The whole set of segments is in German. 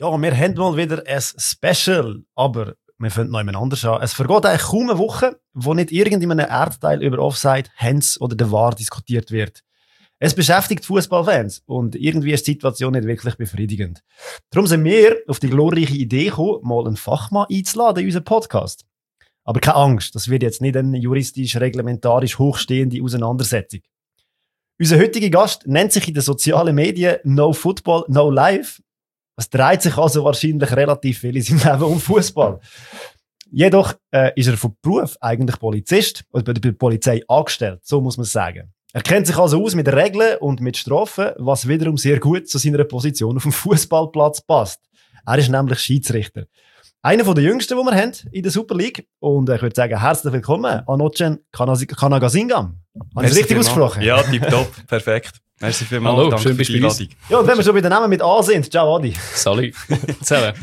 Ja, wir haben mal wieder ein Special, aber wir fangen noch jemand anders an. Es vergeht eigentlich kaum eine Woche, wo nicht irgendeinem Erdteil über Offside, Hands oder der VAR diskutiert wird. Es beschäftigt Fußballfans und irgendwie ist die Situation nicht wirklich befriedigend. Darum sind wir auf die glorreiche Idee gekommen, mal einen Fachmann einzuladen in unseren Podcast. Aber keine Angst, das wird jetzt nicht eine juristisch-reglementarisch hochstehende Auseinandersetzung. Unser heutiger Gast nennt sich in den sozialen Medien No Football, No Life. Es dreht sich also wahrscheinlich relativ viel in seinem Leben um Fußball. Jedoch ist er von Beruf eigentlich Polizist oder bei der Polizei angestellt, so muss man sagen. Er kennt sich also aus mit Regeln und mit Strafen, was wiederum sehr gut zu seiner Position auf dem Fußballplatz passt. Er ist nämlich Schiedsrichter. Einer der jüngsten, die wir haben in der Super League. Und ich würde sagen, herzlich willkommen, Anocen Kanagasingam. Habe ich es richtig ausgesprochen? Ja, tipptopp, perfekt. Merci vielmals. Hallo, danke schön für die bist du bei uns. Einladung. Ja, und wenn wir schon bei den Namen mit A sind, ciao Adi. Salut. Zusammen.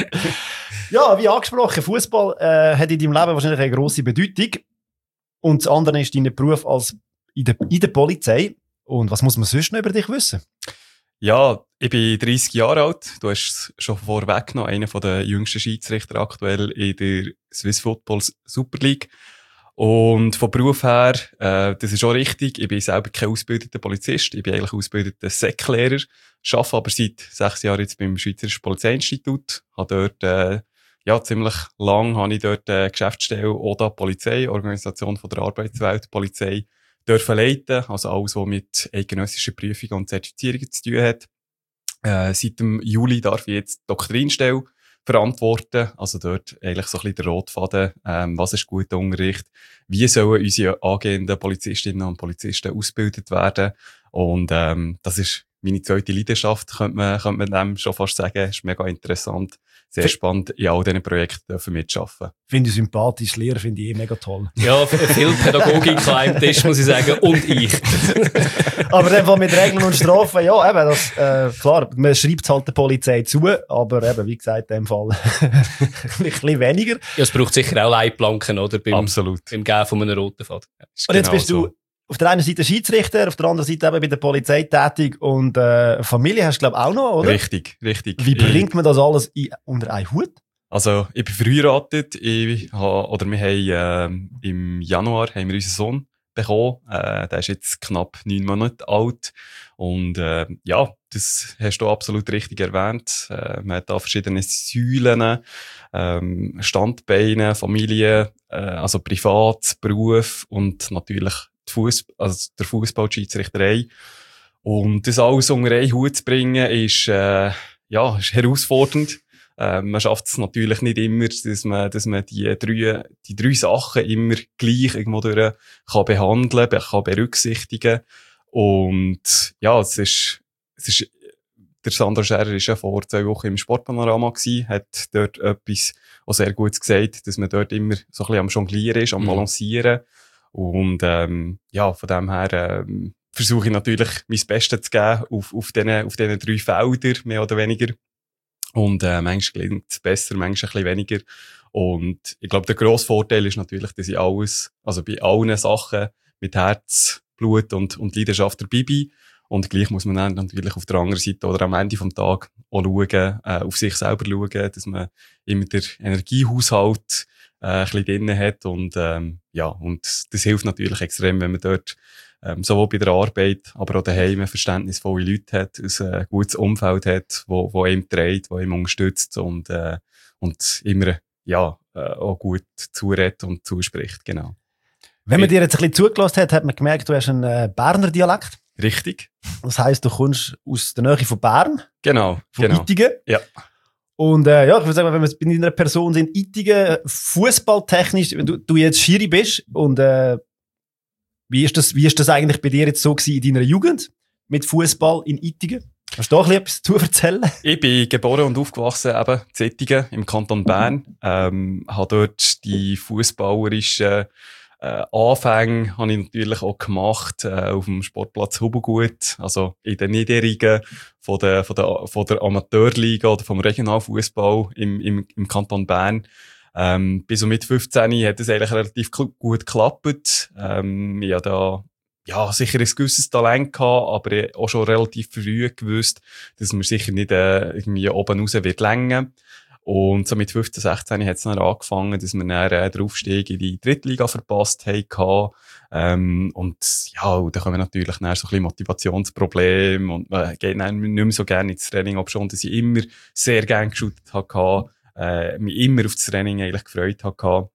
Ja, wie angesprochen, Fußball hat in deinem Leben wahrscheinlich eine grosse Bedeutung. Und das andere ist dein Beruf als in der Polizei. Und was muss man sonst noch über dich wissen? Ja, ich bin 30 Jahre alt. Du hast es schon vorweggenommen, einer der jüngsten Schiedsrichter aktuell in der Swiss Football Super League. Und vom Beruf her, das ist auch richtig. Ich bin selber kein ausgebildeter Polizist. Ich bin eigentlich ausgebildeter Säcklehrer. Arbeite aber seit 6 Jahren jetzt beim Schweizerischen Polizeiinstitut. Habe dort, ziemlich lang habe ich dort Geschäftsstelle ODA Polizei, Organisation von der Arbeitswelt Polizei, dürfen leiten. Also alles, was mit eidgenössischen Prüfungen und Zertifizierungen zu tun hat. Seit dem Juli darf ich jetzt die Doktrinstelle verantworten. Also dort eigentlich so ein bisschen der Rotfaden. Was ist guter Unterricht? Wie sollen unsere angehenden Polizistinnen und Polizisten ausgebildet werden? Und das ist meine zweite Leidenschaft, könnte man dem schon fast sagen. Ist mega interessant. Sehr spannend, in all diesen Projekten dürfen mitzuarbeiten. Finde ich sympathisch, Lehrer finde ich mega toll. Ja, viel Pädagogik am Tisch, muss ich sagen. Und ich. Aber in dem Fall mit Regeln und Strafen, ja, eben, das, klar, man schreibt es halt der Polizei zu, aber eben, wie gesagt, in dem Fall ein bisschen weniger. Ja, es braucht sicher auch Leitplanken, oder? Absolut. Beim Gehen von einem roten Faden. Ja. Und jetzt bist du auf der einen Seite Schiedsrichter, auf der anderen Seite eben bei der Polizei tätig und Familie hast du, glaube ich, auch noch, oder? Richtig. Wie bringt man das alles unter einen Hut? Also, ich bin verheiratet. Wir haben im Januar haben wir unseren Sohn bekommen. Der ist jetzt knapp 9 Monate alt. Und das hast du absolut richtig erwähnt. Man hat da verschiedene Säulen, Standbeine, Familie, also Privat, Beruf und natürlich der Fußball-Schiedsrichterei. Und das alles unter einen Hut zu bringen, ist herausfordernd. Man schafft es natürlich nicht immer, dass man die drei Sachen immer gleich irgendwo durch kann behandeln, kann berücksichtigen. Und ja, es ist, der Sandro Scherer ist ja vor 2 Wochen im Sportpanorama gewesen, hat dort etwas auch sehr Gutes gesagt, dass man dort immer so ein bisschen am Jonglieren ist, am Balancieren. Und, von dem her, versuche ich natürlich, mein Bestes zu geben auf diesen 3 Feldern, mehr oder weniger. Und, manchmal gelingt es besser, manchmal ein bisschen weniger. Und ich glaube, der grosse Vorteil ist natürlich, dass ich bei allen Sachen mit Herz, Blut und Leidenschaft dabei bin. Und gleich muss man dann natürlich auf der anderen Seite oder am Ende vom Tag auch schauen, auf sich selber schauen, dass man immer den Energiehaushalt ein bisschen drin hat und das hilft natürlich extrem, wenn man dort sowohl bei der Arbeit, aber auch daheim verständnisvolle Leute hat, ein gutes Umfeld hat, wo einem trägt, wo einem unterstützt und immer auch gut zuredet und zuspricht, genau. Wenn man dir jetzt ein bisschen zugelassen hat man gemerkt, du hast einen Berner Dialekt. Richtig. Das heisst, du kommst aus der Nähe von Bern. Genau. Ittigen. Ja. Und ich würde sagen, wenn wir bei einer Person sind, Ittigen, fußballtechnisch, wenn du jetzt Schiri bist und wie ist das eigentlich bei dir jetzt so gewesen in deiner Jugend mit Fußball in Ittigen? Hast du da etwas zu erzählen? Ich bin geboren und aufgewachsen eben in Ittigen im Kanton Bern. Habe dort die fußballerischen Anfänge habe ich natürlich auch gemacht auf dem Sportplatz Hubengut, also in den Niederungen von der Amateurliga oder vom Regionalfußball im Kanton Bern. Bis so mit 15 hat es eigentlich relativ gut geklappt. Ich habe da ja, sicher ein gewisses Talent gehabt, aber auch schon relativ früh gewusst, dass man sicher nicht irgendwie oben raus wird längen. Und so mit 15, 16 hat es dann angefangen, dass wir dann den Aufstieg in die Drittliga verpasst haben. Und ja, und da kommen natürlich dann so ein bisschen Motivationsprobleme und man geht dann nicht mehr so gerne ins Training, obschon dass ich immer sehr gerne geshootet habe, mich immer auf das Training eigentlich gefreut habe.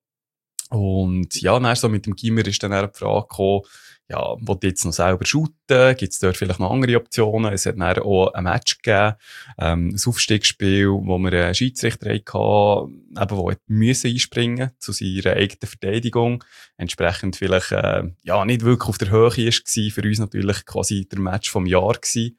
Und ja, dann so mit dem Gimmer ist dann die Frage gekommen, ja, will ich jetzt noch selber shooten? Gibt es dort vielleicht noch andere Optionen? Es hat dann auch ein Match gegeben, ein Aufstiegsspiel, wo wir einen Schiedsrichter hatten, eben, der einspringen zu seiner eigenen Verteidigung. Entsprechend vielleicht, ja, nicht wirklich auf der Höhe war, für uns natürlich quasi der Match vom Jahr gewesen.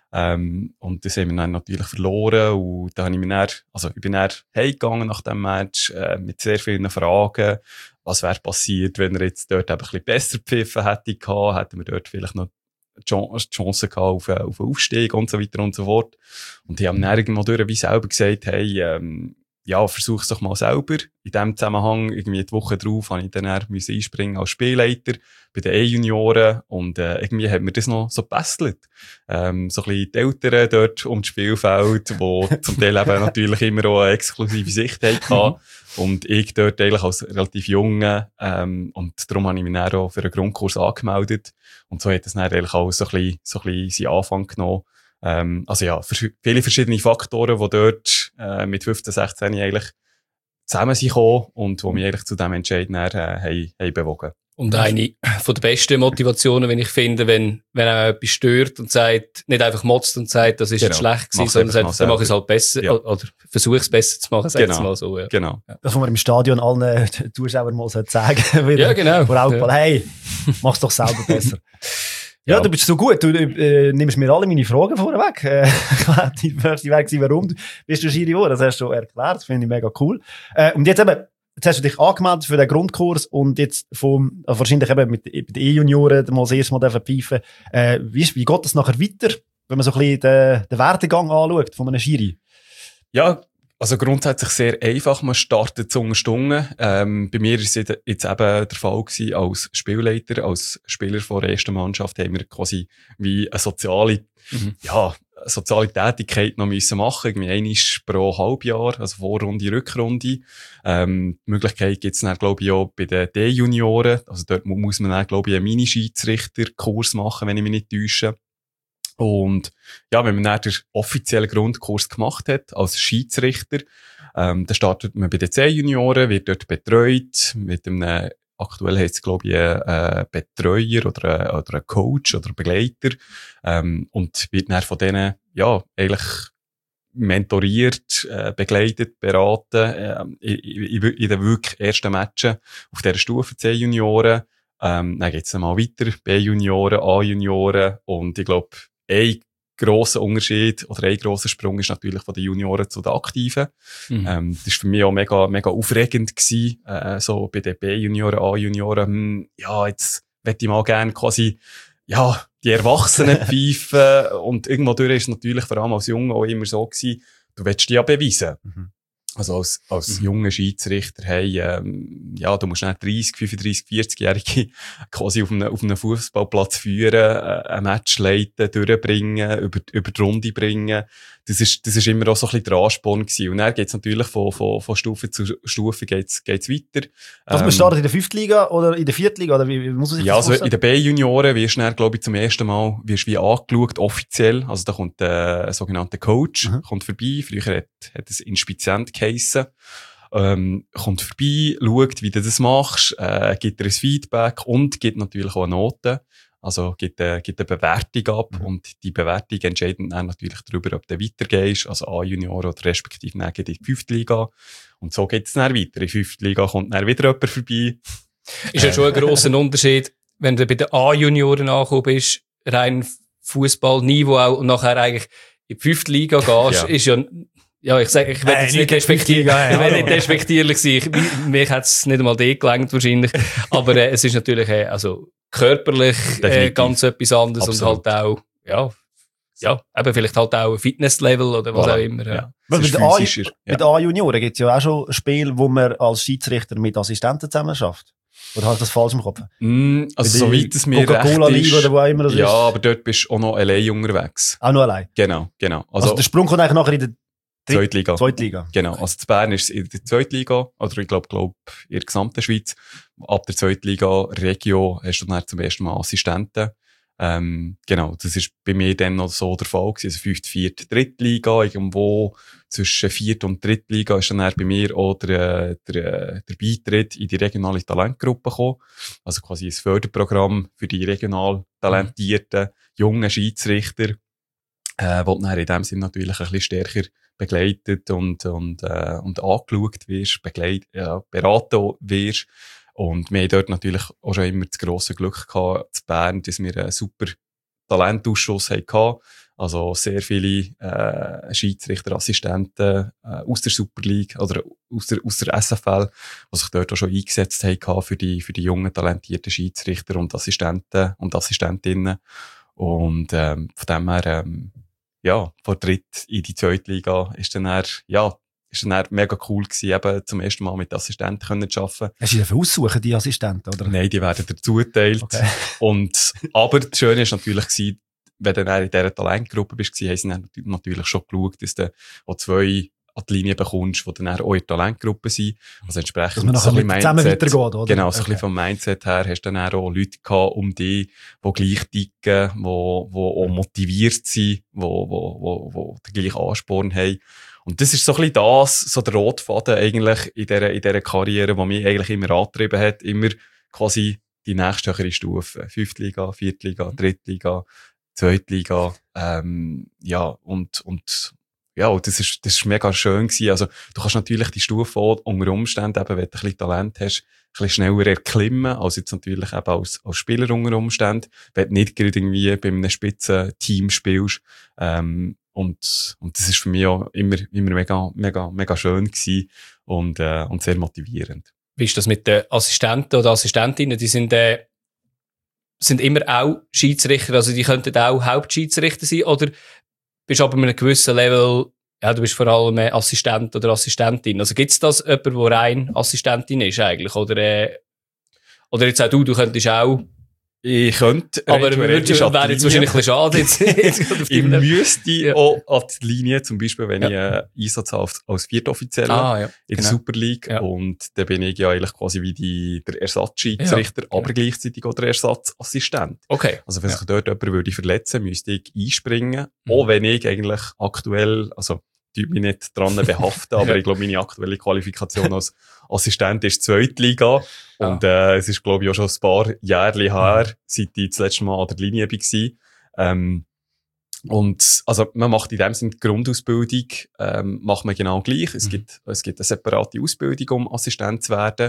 Und das haben wir dann natürlich verloren und da habe ich ich bin dann heimgegangen nach dem Match, mit sehr vielen Fragen. Was wäre passiert, wenn er jetzt dort ein bisschen besser gepfiffen hätte gehabt? Hätten wir dort vielleicht noch Chancen gehabt auf einen Aufstieg und so weiter und so fort. Und die haben dann irgendwo durch wie selber gesagt, hey, ja, versuch's doch mal selber. In dem Zusammenhang, irgendwie die Woche drauf, habe ich dann einspringen als Spielleiter bei den E-Junioren und irgendwie hat mir das noch so gebesselt. So ein bisschen die Eltern dort um das Spielfeld, die zum Teil eben natürlich immer auch eine exklusive Sicht hatten. Und ich dort eigentlich als relativ Junge, und darum habe ich mich dann auch für einen Grundkurs angemeldet. Und so hat es dann eigentlich auch so ein bisschen seinen Anfang genommen. Also ja, viele verschiedene Faktoren, die dort mit 15, 16 eigentlich zusammen sind gekommen und die mich eigentlich zu diesem Entscheid haben bewogen. Und eine von der besten Motivationen, wenn ich finde, wenn er etwas stört und sagt, nicht einfach motzt und sagt, das ist jetzt schlecht gewesen, sondern sagt, dann mach ich es halt besser, oder versuche es besser zu machen, sag es mal so. Ja. Genau. Ja. Das, was man im Stadion allen Zuschauern mal sagen sollte. Ja, genau. Vor Augen, hey, mach's doch selber besser. Ja, du bist so gut. Du nimmst mir alle meine Fragen vorweg. Die wäre gewesen, warum bist du Schiri geworden? Das hast du schon erklärt. Das finde ich mega cool. Und jetzt hast du dich angemeldet für den Grundkurs und jetzt wahrscheinlich eben mit den E-Junioren mal das erste Mal pfeifen. Wie geht das nachher weiter, wenn man so ein bisschen den Werdegang anschaut von einem Schiri? Ja, also grundsätzlich sehr einfach. Man startet zu Stunden. Bei mir ist es jetzt eben der Fall gewesen, als Spielleiter, als Spieler von der ersten Mannschaft haben wir quasi wie eine soziale Tätigkeit noch müssen machen. Irgendwie einmal pro Halbjahr, also Vorrunde, Rückrunde. Die Möglichkeit gibt's dann, glaube ich, auch bei den D-Junioren. Also dort muss man dann, glaube ich, einen Mini-Schiedsrichter-Kurs machen, wenn ich mich nicht täusche. Und ja, wenn man dann den offiziellen Grundkurs gemacht hat, als Schiedsrichter, dann startet man bei den C-Junioren, wird dort betreut, mit einem, aktuell heisst es, glaube ich, ein Betreuer oder ein Coach oder ein Begleiter, und wird dann von denen, ja, eigentlich mentoriert, begleitet, beraten, in den wirklich ersten Matchen auf dieser Stufe C-Junioren. Dann geht's dann mal weiter, B-Junioren, A-Junioren und ich glaube, ein grosser Unterschied oder ein grosser Sprung ist natürlich von den Junioren zu den Aktiven. Mhm. Das war für mich auch mega, mega aufregend gewesen, so bei den B-Junioren, A-Junioren, ja, jetzt möchte ich mal gerne quasi, ja, die Erwachsenen pfeifen und irgendwo durch ist es natürlich vor allem als Junge auch immer so gewesen, du willst dich ja beweisen. Mhm. Also als junger Schiedsrichter, hey, ja, du musst nicht 30, 35, 40-Jährige quasi auf einem Fußballplatz führen, ein Match leiten, durchbringen, über die Runde bringen. Das ist immer auch so ein bisschen der Ansporn gewesen. Und dann geht's natürlich von Stufe zu Stufe geht's weiter. Also man startet in der 5. Liga oder in der 4. Liga, oder wie muss man sich das vorstellen? Ja, also in den B-Junioren wirst du dann, glaube ich, zum ersten Mal wie angeschaut, offiziell. Also da kommt der sogenannte Coach, kommt vorbei. Früher hat es Inspizient geheissen. Kommt vorbei, schaut, wie du das machst, gibt dir ein Feedback und gibt natürlich auch eine Note. Also gibt eine Bewertung ab und die Bewertung entscheidet dann natürlich darüber, ob du weitergehst, also A-Junior oder respektive dann in die 5. Liga. Und so geht es dann weiter. In die 5. Liga kommt dann wieder jemand vorbei. Ist ja schon ein grosser Unterschied, wenn du bei den A-Junioren angekommen bist, rein Fußballniveau auch, und nachher eigentlich in die 5. Liga gehst, ist ja, ich will jetzt nicht despektierlich sein. Mich hat es nicht einmal gelangt wahrscheinlich. Aber es ist natürlich, also körperlich ganz etwas anderes. Absolut. Und halt auch, ja, eben vielleicht halt auch ein Fitnesslevel oder was auch immer. Ja. Bei den A-Junioren gibt es ja auch schon Spiele, wo man als Schiedsrichter mit Assistenten zusammen schafft. Oder habe ich das falsch im Kopf? Also soweit es mir Coca-Cola recht ist. Liga oder wo auch immer das ist. Ja, aber dort bist du auch noch allein unterwegs. Auch nur allein? Genau. Also der Sprung kommt eigentlich nachher in der Zweitliga. Genau. Also in Bern ist es in der Zweitliga, oder ich glaube in der gesamten Schweiz. Ab der Zweitliga Regio hast du dann zum ersten Mal Assistenten. Genau, das ist bei mir dann noch so der Fall gewesen. Also 5., 4., Drittliga, irgendwo zwischen 4. und Drittliga ist dann bei mir auch der Beitritt in die regionale Talentgruppe gekommen. Also quasi ein Förderprogramm für die regional talentierten jungen Schiedsrichter, wo du dann in dem Sinn natürlich ein bisschen stärker begleitet und angeschaut wirst, beraten wirst. Und wir haben dort natürlich auch schon immer das grosse Glück gehabt, zu Bern, dass wir einen super Talentausschuss hatten. Also sehr viele Schiedsrichterassistenten aus der Super League oder aus der SFL, die sich dort auch schon eingesetzt haben für die jungen, talentierten Schiedsrichter und Assistenten und Assistentinnen. Und von dem her, von dritt in die Zweitliga ist dann mega cool gewesen, eben zum ersten Mal mit Assistenten zu arbeiten. Hast du dafür aussuchen, die Assistenten, oder? Nein, die werden dir zugeteilt. Okay. Aber das Schöne ist natürlich gewesen, wenn du dann in dieser Talentgruppe bist, haben sie dann natürlich schon geschaut, dass du auch 2 an die Linie bekommst, die dann auch in der Talentgruppe sind. Also entsprechend dass man so ein zusammen weitergeht, oder? Genau, so ein bisschen vom Mindset her hast du dann auch Leute gehabt um dich, die gleich ticken, die auch motiviert sind, die den gleichen Ansporn haben. Und das ist so ein bisschen das, so der Rotfaden eigentlich in dieser Karriere, die mich eigentlich immer angetrieben hat, immer quasi die nächsthöhere Stufe. 5. Liga, 4. Liga, 3. Liga, 2. Liga, das ist mega schön gewesen. Also, du kannst natürlich die Stufe auch unter Umständen, eben, wenn du ein bisschen Talent hast, ein bisschen schneller erklimmen, als jetzt natürlich eben als Spieler unter Umständen, wenn du nicht gerade irgendwie bei einem Spitzenteam spielst. Und das ist für mich auch immer mega schön gewesen und sehr motivierend. Wie ist das mit den Assistenten oder Assistentinnen? Die sind immer auch Schiedsrichter, also die könnten auch Hauptschiedsrichter sein, oder bist du aber mit einem gewissen Level, ja, du bist vor allem Assistent oder Assistentin. Also gibt's das jemand, der rein Assistentin ist eigentlich? Oder jetzt auch du könntest auch. Ich könnte. Aber wäre jetzt wahrscheinlich ein bisschen schade. Jetzt ich müsste auch an die Linie, zum Beispiel, wenn ich Einsatz habe als Viertoffizieller in der Super League. Ja. Und dann bin ich ja eigentlich quasi wie der Ersatzschiedsrichter, aber gleichzeitig auch der Ersatzassistent. Okay. Also wenn sich dort jemand würde verletzen, müsste ich einspringen. Auch wenn ich eigentlich aktuell, also ich mich nicht dran behaften, aber ich glaube, meine aktuelle Qualifikation als Assistent ist Zweitliga. Und es ist, glaube ich, auch schon ein paar Jahre her, seit ich das letzte Mal an der Linie war. Und also man macht in dem Sinne die Grundausbildung macht man genau gleich. Es gibt eine separate Ausbildung, um Assistent zu werden.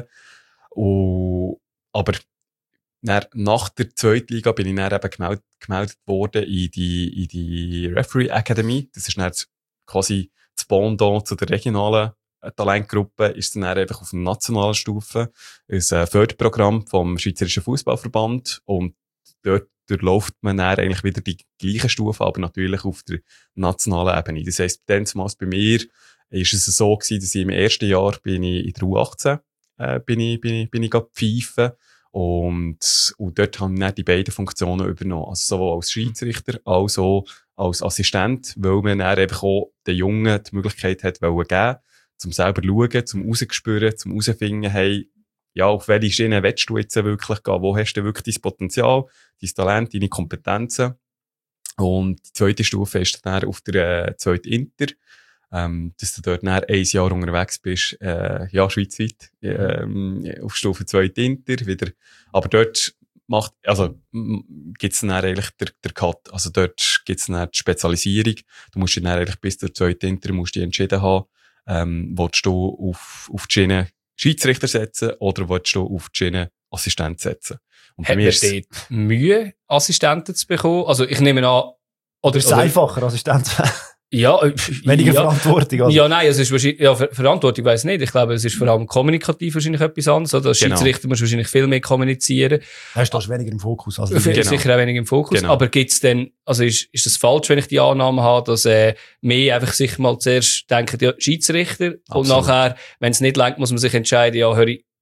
Aber nach der Zweitliga bin ich dann eben gemeldet worden in die Referee Academy. Das ist dann quasi das Pendant zu der regionalen Talentgruppe, ist dann einfach auf einer nationalen Stufe. Es ist ein Förderprogramm vom Schweizerischen Fußballverband und dort durchläuft man dann eigentlich wieder die gleichen Stufen, aber natürlich auf der nationalen Ebene. Das heisst, damals bei mir ist es so gewesen, dass ich im ersten Jahr bin ich in der U18 bin ich pfeifen. Und dort haben wir dann die beiden Funktionen übernommen. Also sowohl als Schiedsrichter als auch als Assistent, weil man dann einfach auch den Jungen die Möglichkeit hat geben, zum selber schauen, zum rausspüren, zum rausfinden, hey, ja, auf welche Schiene willst du jetzt wirklich gehen? Wo hast du wirklich dein Potenzial, dein Talent, deine Kompetenzen? Und die zweite Stufe ist dann auf der zweiten Inter. Dass du dort nach 1 Jahr unterwegs bist, schweizweit, auf Stufe 2 Inter, wieder. Aber dort gibt's dann eigentlich der Cut. Also dort gibt's dann die Spezialisierung. Du musst dann eigentlich bis zur 2 Inter musst du entschieden haben, willst du auf die Schiene Schiedsrichter setzen oder willst du auf die Schiene Assistent setzen? Und hat man dort Mühe, Assistenten zu bekommen? Also ich nehme an, oder ist es einfacher, Assistent zu werden? Ja, weniger Verantwortung. Also. Ja, nein, es ist wahrscheinlich, Verantwortung weiss nicht. Ich glaube, es ist vor allem kommunikativ wahrscheinlich etwas anderes. Oder als Schiedsrichter musst du wahrscheinlich viel mehr kommunizieren. Hast du weniger im Fokus. Also sicher auch weniger im Fokus. Genau. Aber gibt's denn, also ist das falsch, wenn ich die Annahme habe, dass, mehr einfach sich mal zuerst denken, ja, Schiedsrichter. Absolut. Und nachher, wenn es nicht lenkt, muss man sich entscheiden, ja,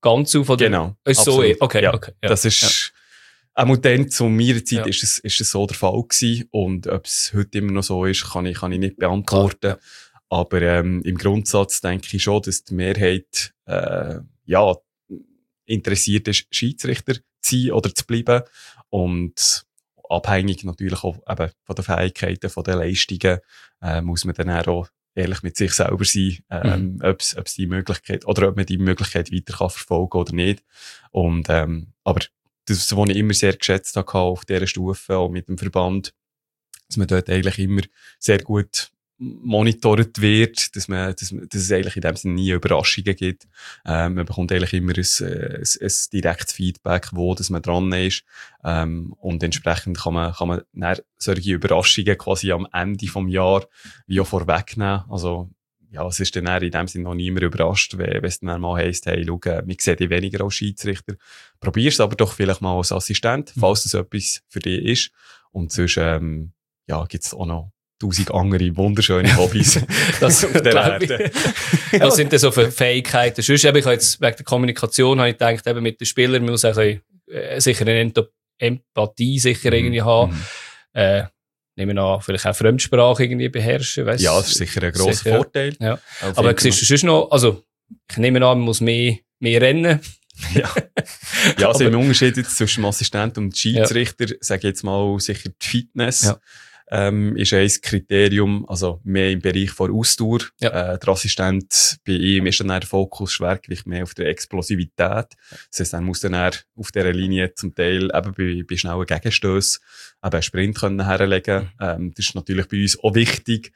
ganz auf? Oder? Genau. Ist so, okay, ja. okay. Ja. Das ist, auch dann zu meiner Zeit ist es so der Fall gewesen. Und ob es heute immer noch so ist, kann ich nicht beantworten. Klar, ja. Aber im Grundsatz denke ich schon, dass die Mehrheit interessiert ist, Schiedsrichter zu sein oder zu bleiben. Und abhängig natürlich auch eben von den Fähigkeiten, von den Leistungen, muss man dann auch ehrlich mit sich selber sein, ob es die Möglichkeit, oder ob man die Möglichkeit weiter kann verfolgen oder nicht. Und, aber das, was ich immer sehr geschätzt habe auf dieser Stufe, auch mit dem Verband, dass man dort eigentlich immer sehr gut monitort wird, dass es eigentlich in dem Sinne nie Überraschungen gibt. Man bekommt eigentlich immer ein direktes Feedback, wo dass man dran ist. Und entsprechend kann man dann solche Überraschungen quasi am Ende vom Jahr wie auch vorwegnehmen. Also, ja, es ist dann in dem Sinne noch niemand überrascht, wenn es dann mal heisst, hey, schau, wir sehen dich weniger als Schiedsrichter. Probier's aber doch vielleicht mal als Assistent, falls das etwas für dich ist. Und sonst, gibt's auch noch 1000 andere wunderschöne Hobbys das auf der Erde. Was sind denn so für Fähigkeiten? Sonst, ich habe jetzt wegen der Kommunikation habe ich gedacht, eben mit den Spielern, man muss auch sicher eine Empathie sicher irgendwie haben. Nehmen wir an, vielleicht auch Fremdsprache irgendwie beherrschen. Weiss, ja, das ist sicher ein grosser Vorteil. Ja. Aber siehst du sonst noch, also, ich nehme an, man muss mehr rennen. Ja, also im Unterschied jetzt zwischen dem Assistent und dem Schiedsrichter, sage ich jetzt mal sicher die Fitness. Ja. Ist ein Kriterium, also mehr im Bereich von Ausdauer. Ja. Der Assistent bei ihm ist dann der Fokus Schwergewicht mehr auf der Explosivität. Das heisst, er muss dann auf dieser Linie zum Teil eben bei schnellen Gegenstößen eben einen Sprint können herlegen. Das ist natürlich bei uns auch wichtig.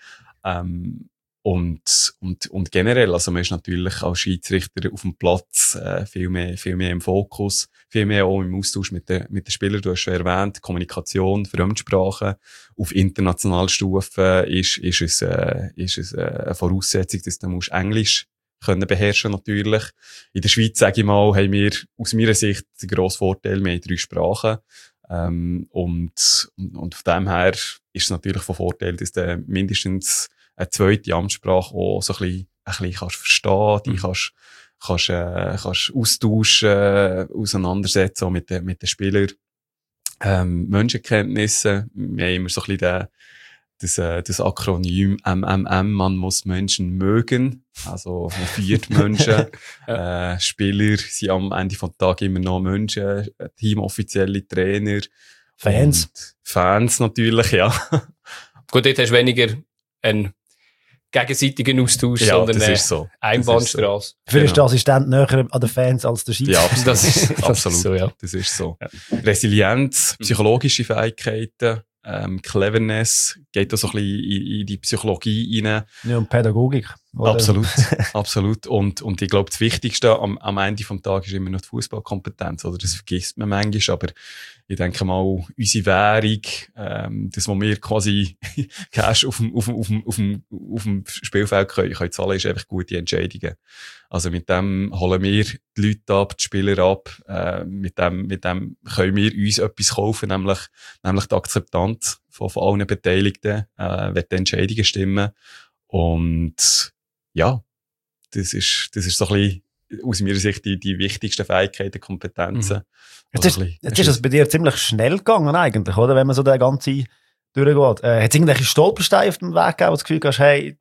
Und generell, also man ist natürlich als Schiedsrichter auf dem Platz viel mehr im Fokus, viel mehr auch im Austausch mit den Spielern. Du hast schon erwähnt, Kommunikation, Fremdsprache. Auf internationaler Stufe ist es eine Voraussetzung, dass du Englisch können beherrschen natürlich. In der Schweiz, sage ich mal, haben wir aus meiner Sicht den grossen Vorteil, wir haben 3 Sprachen. Und von dem her ist es natürlich von Vorteil, dass du mindestens eine zweite Amtssprache auch so ein bisschen kannst verstehen, die kannst austauschen, auseinandersetzen, auch mit den Spielern. Menschenkenntnisse, wir haben immer so ein bisschen das Akronym MMM, man muss Menschen mögen, also man führt Menschen, Spieler sind am Ende vom Tag immer noch Menschen, teamoffizielle Trainer, Fans natürlich, ja. Gut, dort hast du weniger einen gegenseitigen Austausch, sondern das ist so. Einbahnstraße. Dafür ist der Assistent näher an den Fans als der Schiedsrichter. Ja, das ist absolut. So, ja. Das ist so. Ja. Resilienz, psychologische Fähigkeiten, Cleverness, geht da so ein bisschen in die Psychologie rein. Ja, und Pädagogik. Oder? Absolut. Und ich glaube, das Wichtigste am Ende vom Tag ist immer noch die Fußballkompetenz, oder? Das vergisst man manchmal, aber ich denke mal, unsere Währung, das, was wir quasi Cash auf dem Spielfeld können zahlen, ist einfach gute Entscheidungen. Also mit dem holen wir die Leute ab, die Spieler ab, mit dem können wir uns etwas kaufen, nämlich die Akzeptanz von allen Beteiligten, wenn die Entscheidungen stimmen. Und ja, das ist so ein bisschen aus meiner Sicht die wichtigsten Fähigkeiten, Kompetenzen. Jetzt ist das bei dir ziemlich schnell gegangen eigentlich, oder? Wenn man so den ganzen durchgeht. Hat es irgendwelche Stolpersteine auf dem Weg gegeben, wo du das Gefühl hast, hey,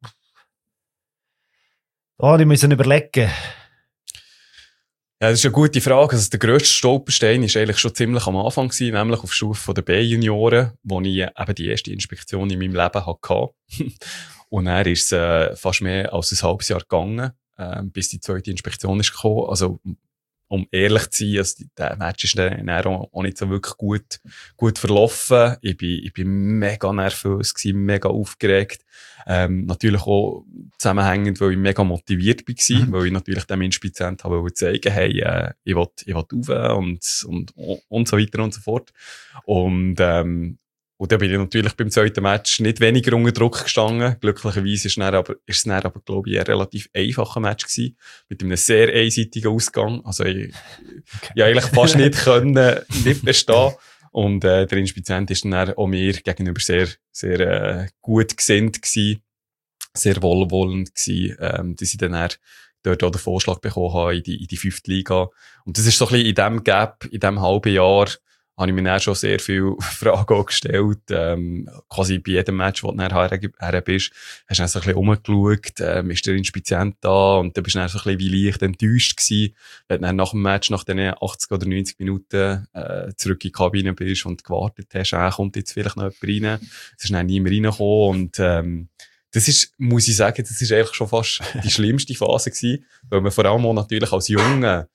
ich muss überlegen. Ja, das ist eine gute Frage. Also der grösste Stolperstein war eigentlich schon ziemlich am Anfang gewesen, nämlich auf Stufe der B-Junioren, wo ich eben die erste Inspektion in meinem Leben hatte. Und dann ist es fast mehr als ein halbes Jahr gegangen, bis die zweite Inspektion ist gekommen. Also, um ehrlich zu sein, also der Match ist dann auch nicht so wirklich gut verlaufen. Ich bin mega nervös gewesen, mega aufgeregt. Natürlich auch zusammenhängend, weil ich mega motiviert war, weil ich natürlich dem Inspizient habe zeigen, hey, ich will rauf und so weiter und so fort. Und dann bin ich natürlich beim zweiten Match nicht weniger unter Druck gestanden. Glücklicherweise ist es dann aber, glaube ich, ein relativ einfacher Match gewesen. Mit einem sehr einseitigen Ausgang. Also, ich eigentlich fast nicht bestehen. Und, der Inspizient ist dann auch mir gegenüber sehr, sehr, gut gesinnt gewesen. Sehr wohlwollend gewesen, dass ich dann dort auch den Vorschlag bekommen habe in die 5. Liga. Und das ist so ein bisschen in diesem Gap, in diesem halben Jahr, habe ich mir dann schon sehr viele Fragen auch gestellt. Quasi bei jedem Match, wo du nachher her bist, hast du dann so ein bisschen rumgeschaut, ist der Inspizient da? Und dann bist du dann so ein bisschen wie leicht enttäuscht gewesen, wenn du dann nach dem Match, nach den 80 oder 90 Minuten, zurück in die Kabine bist und gewartet hast, kommt jetzt vielleicht noch jemand rein. Es ist dann niemand reingekommen und, das ist, muss ich sagen, das ist eigentlich schon fast die schlimmste Phase gewesen, weil man vor allem auch natürlich als Junge,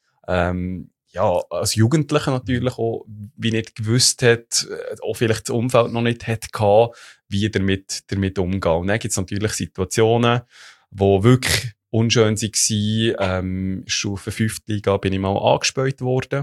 als Jugendlicher natürlich auch, wie nicht gewusst hat, auch vielleicht das Umfeld noch nicht hat gehabt, wie damit umgehen. Und dann gibt es natürlich Situationen, die wirklich unschön waren. Stufe 5. Liga bin ich mal angespäut worden.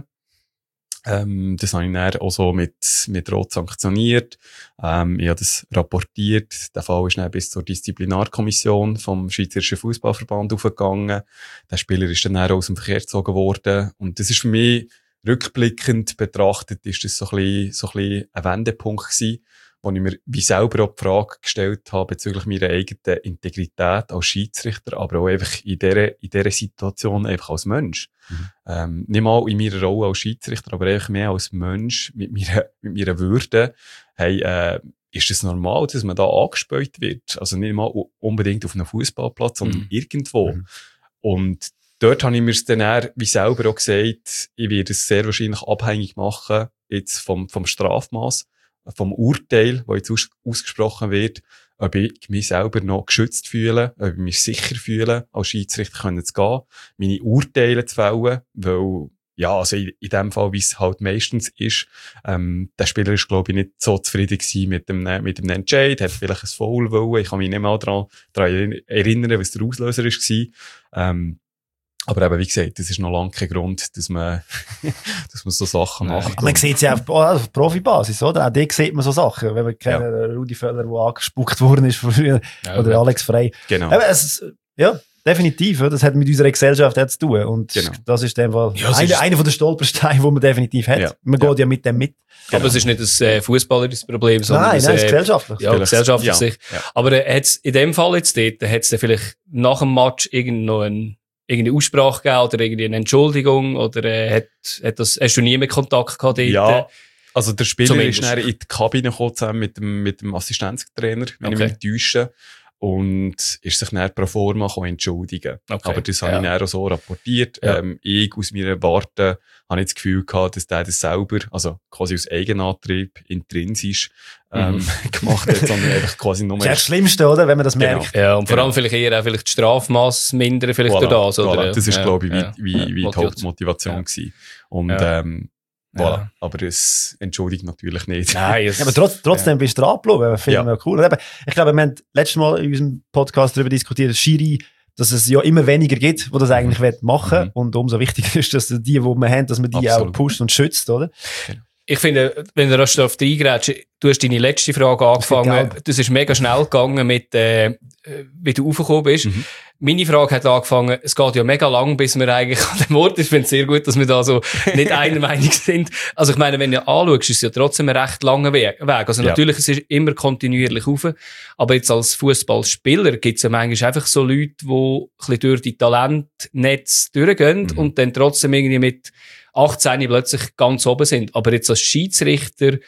Das habe ich dann auch so mit Rot sanktioniert. Ich habe das rapportiert. Der Fall ist dann bis zur Disziplinarkommission vom Schweizerischen Fußballverband aufgegangen. Der Spieler ist dann aus dem Verkehr gezogen worden. Und das ist für mich, rückblickend betrachtet, ist das so ein bisschen ein Wendepunkt gewesen, wo ich mir wie selber auch die Frage gestellt habe bezüglich meiner eigenen Integrität als Schiedsrichter, aber auch einfach in dieser Situation einfach als Mensch. Nicht mal in meiner Rolle als Schiedsrichter, aber einfach mehr als Mensch mit meiner Würde. Hey, ist es normal, dass man da angespäut wird? Also nicht mal unbedingt auf einem Fußballplatz, sondern irgendwo. Und dort habe ich mir dann wie selber auch gesagt, ich werde es sehr wahrscheinlich abhängig machen, jetzt vom Strafmaß, vom Urteil, das jetzt ausgesprochen wird, ob ich mich selber noch geschützt fühle, ob ich mich sicher fühle, als Schiedsrichter zu gehen, meine Urteile zu fällen, weil, ja, also in dem Fall, wie es halt meistens ist, der Spieler ist, glaube ich, nicht so zufrieden gewesen mit dem Entscheid, hat vielleicht ein Foul wollen, ich kann mich nicht mal daran erinnern, was der Auslöser war. Aber eben, wie gesagt, das ist noch lange kein Grund, dass man so Sachen macht. Man sieht es ja auf Profibasis, oder? Auch dort sieht man so Sachen. Wenn man kennen, Rudi Völler, der angespuckt worden ist von früher, oder Alex Frey. Genau. Ja, definitiv. Das hat mit unserer Gesellschaft auch zu tun. Und das ist in dem Fall einer der Stolpersteine, die man definitiv hat. Ja. Man geht ja mit dem mit. Genau. Aber es ist nicht ein fußballerisches Problem, sondern nein, es ist gesellschaftlich. Ja, gesellschaftlich sicher. Ja. Aber hat's in dem Fall jetzt dort, hat's dann vielleicht nach dem Match irgendeine Aussprache gegeben oder irgendeine Entschuldigung oder hast du nie mehr Kontakt gehabt dort? Ja, also der Spieler ist dann in die Kabine gekommen zusammen mit dem Assistenztrainer, wenn ich mich nicht täusche, und ist sich dann pro forma entschuldigen. Okay. Aber das habe ich dann auch so rapportiert. Ja. Ich aus meiner Warte habe nicht das Gefühl gehabt, dass der das selber, also quasi aus Eigenantrieb, intrinsisch gemacht hat, sondern einfach quasi nur... Das ist das Schlimmste, oder? Wenn man das merkt. Ja, und vor allem vielleicht eher auch die Strafmaß mindern, vielleicht durch das, oder? Voilà. Das ist, glaube ich, wie die Hauptmotivation gewesen. Und, voilà. Aber es entschuldigt natürlich nicht. Nein, aber trotzdem bist du dran geblieben. Finde ich cool. Und ich glaube, wir haben letztes Mal in unserem Podcast darüber diskutiert, Schiri, dass es ja immer weniger gibt, die das eigentlich machen wollen. Und umso wichtiger ist, dass die wir haben, dass man die auch pusht und schützt, oder? Genau. Ich finde, wenn du rasch darauf reingrätschst, du hast deine letzte Frage angefangen. Das ist mega schnell gegangen mit, wie du raufgekommen bist. Meine Frage hat angefangen, es geht ja mega lang, bis wir eigentlich an dem Ort ist. Ich finde es sehr gut, dass wir da so nicht einer Meinung sind. Also ich meine, wenn du anschaust, ist es ja trotzdem ein recht langer Weg. Also natürlich, es ist immer kontinuierlich rauf. Aber jetzt als Fußballspieler gibt es ja manchmal einfach so Leute, die ein bisschen durch die Talentnetz durchgehen und dann trotzdem irgendwie mit 18 plötzlich ganz oben sind. Aber jetzt als Schiedsrichter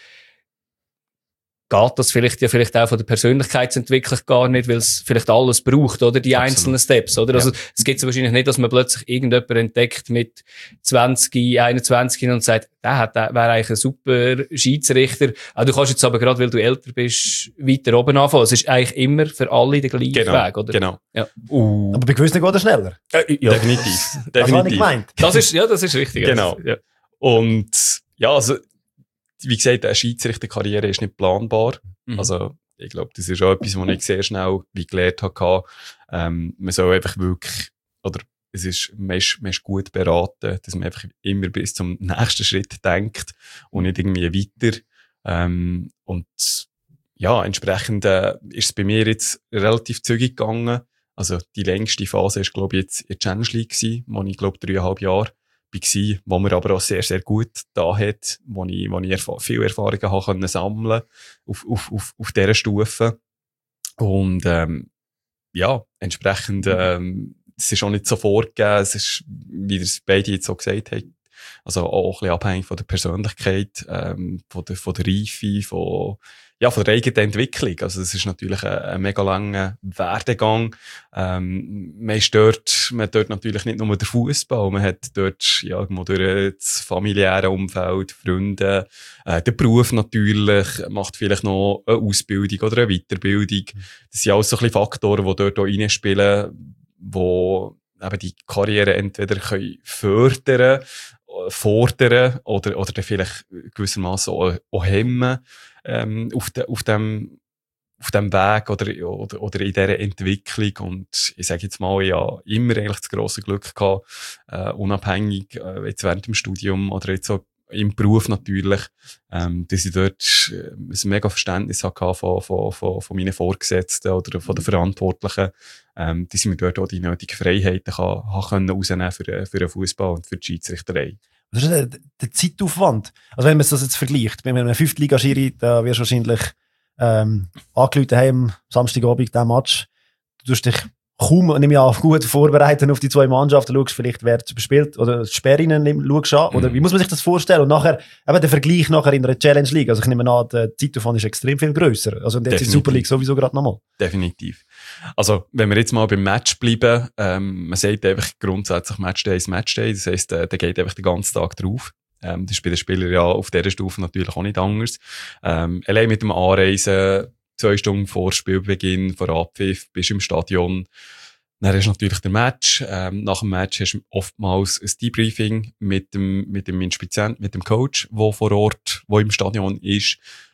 geht das vielleicht auch von der Persönlichkeitsentwicklung gar nicht, weil es vielleicht alles braucht, oder? Die einzelnen Steps, oder? Also, es gibt wahrscheinlich nicht, dass man plötzlich irgendjemand entdeckt mit 20, 21 und sagt, der wäre eigentlich ein super Schiedsrichter. Auch du kannst jetzt aber gerade, weil du älter bist, weiter oben anfangen. Es ist eigentlich immer für alle der gleiche Weg, oder? Genau. Ja. Aber bei gewissen geht er schneller. Ja. Definitiv. Das habe ich gemeint. Das ist richtig. Genau. Ja. Und, ja, also, wie gesagt, eine Schiedsrichterkarriere ist nicht planbar. Also, ich glaube, das ist auch etwas, was ich sehr schnell wie gelernt habe. Man soll einfach wirklich, oder man ist gut beraten, dass man einfach immer bis zum nächsten Schritt denkt und nicht irgendwie weiter. Und ja, entsprechend ist es bei mir jetzt relativ zügig gegangen. Also die längste Phase ist, glaube ich, jetzt in der Challenge League gewesen, wo ich, glaube 3,5 Jahre war, wo mir aber auch sehr, sehr gut da hat, wo ich viel Erfahrungen haben können sammeln auf dieser Stufe. Und ja, entsprechend es ist auch nicht so vorgegeben, es ist, wie ihr es beide jetzt so gesagt habt, also auch ein bisschen abhängig von der Persönlichkeit, von der Reife, von der eigenen Entwicklung. Also es ist natürlich ein mega langer Werdegang. Man hat dort natürlich nicht nur den Fußball, man hat dort irgendwo durch das familiäre Umfeld, Freunde, den Beruf natürlich, macht vielleicht noch eine Ausbildung oder eine Weiterbildung. Das sind alles so ein bisschen Faktoren, die dort auch reinspielen, wo eben die Karriere entweder können fördern, fordern oder dann vielleicht gewissermaßen auch hemmen auf dem Weg oder in dieser Entwicklung. Und ich sage jetzt mal, ja, immer eigentlich das grosse Glück gehabt, unabhängig jetzt während dem Studium oder jetzt so im Beruf natürlich, dass ich dort ein mega Verständnis hatte von meinen Vorgesetzten oder von den Verantwortlichen, dass ich mir dort auch die nötigen Freiheiten rausnehmen für den Fußball und für die Schiedsrichterei. Das ist der Zeitaufwand. Also wenn man das jetzt vergleicht, wenn man eine 5. Liga-Schiri, da wirst du wahrscheinlich angerufen haben am Samstagabend, diesen Match. Du tust dich kaum, nehme ich an, gut vorbereiten auf die 2 Mannschaften, schaust vielleicht, wer überspielt, oder die Sperrinnen schaust an, oder wie muss man sich das vorstellen? Und nachher, eben der Vergleich nachher in einer Challenge League, also ich nehme an, der Zeitaufwand ist extrem viel grösser. Also in der Super League sowieso gerade nochmal. Definitiv. Also, wenn wir jetzt mal beim Match bleiben, man sagt einfach grundsätzlich Matchday ist Matchday, das heisst, der geht einfach den ganzen Tag drauf. Das ist bei den Spielern ja auf dieser Stufe natürlich auch nicht anders. Allein mit dem Anreisen, 2 Stunden vor Spielbeginn, vor Abpfiff, bist du im Stadion. Dann hast du natürlich den Match. Nach dem Match hast du oftmals ein Debriefing mit dem Inspizient, mit dem Coach, der vor Ort, der im Stadion ist.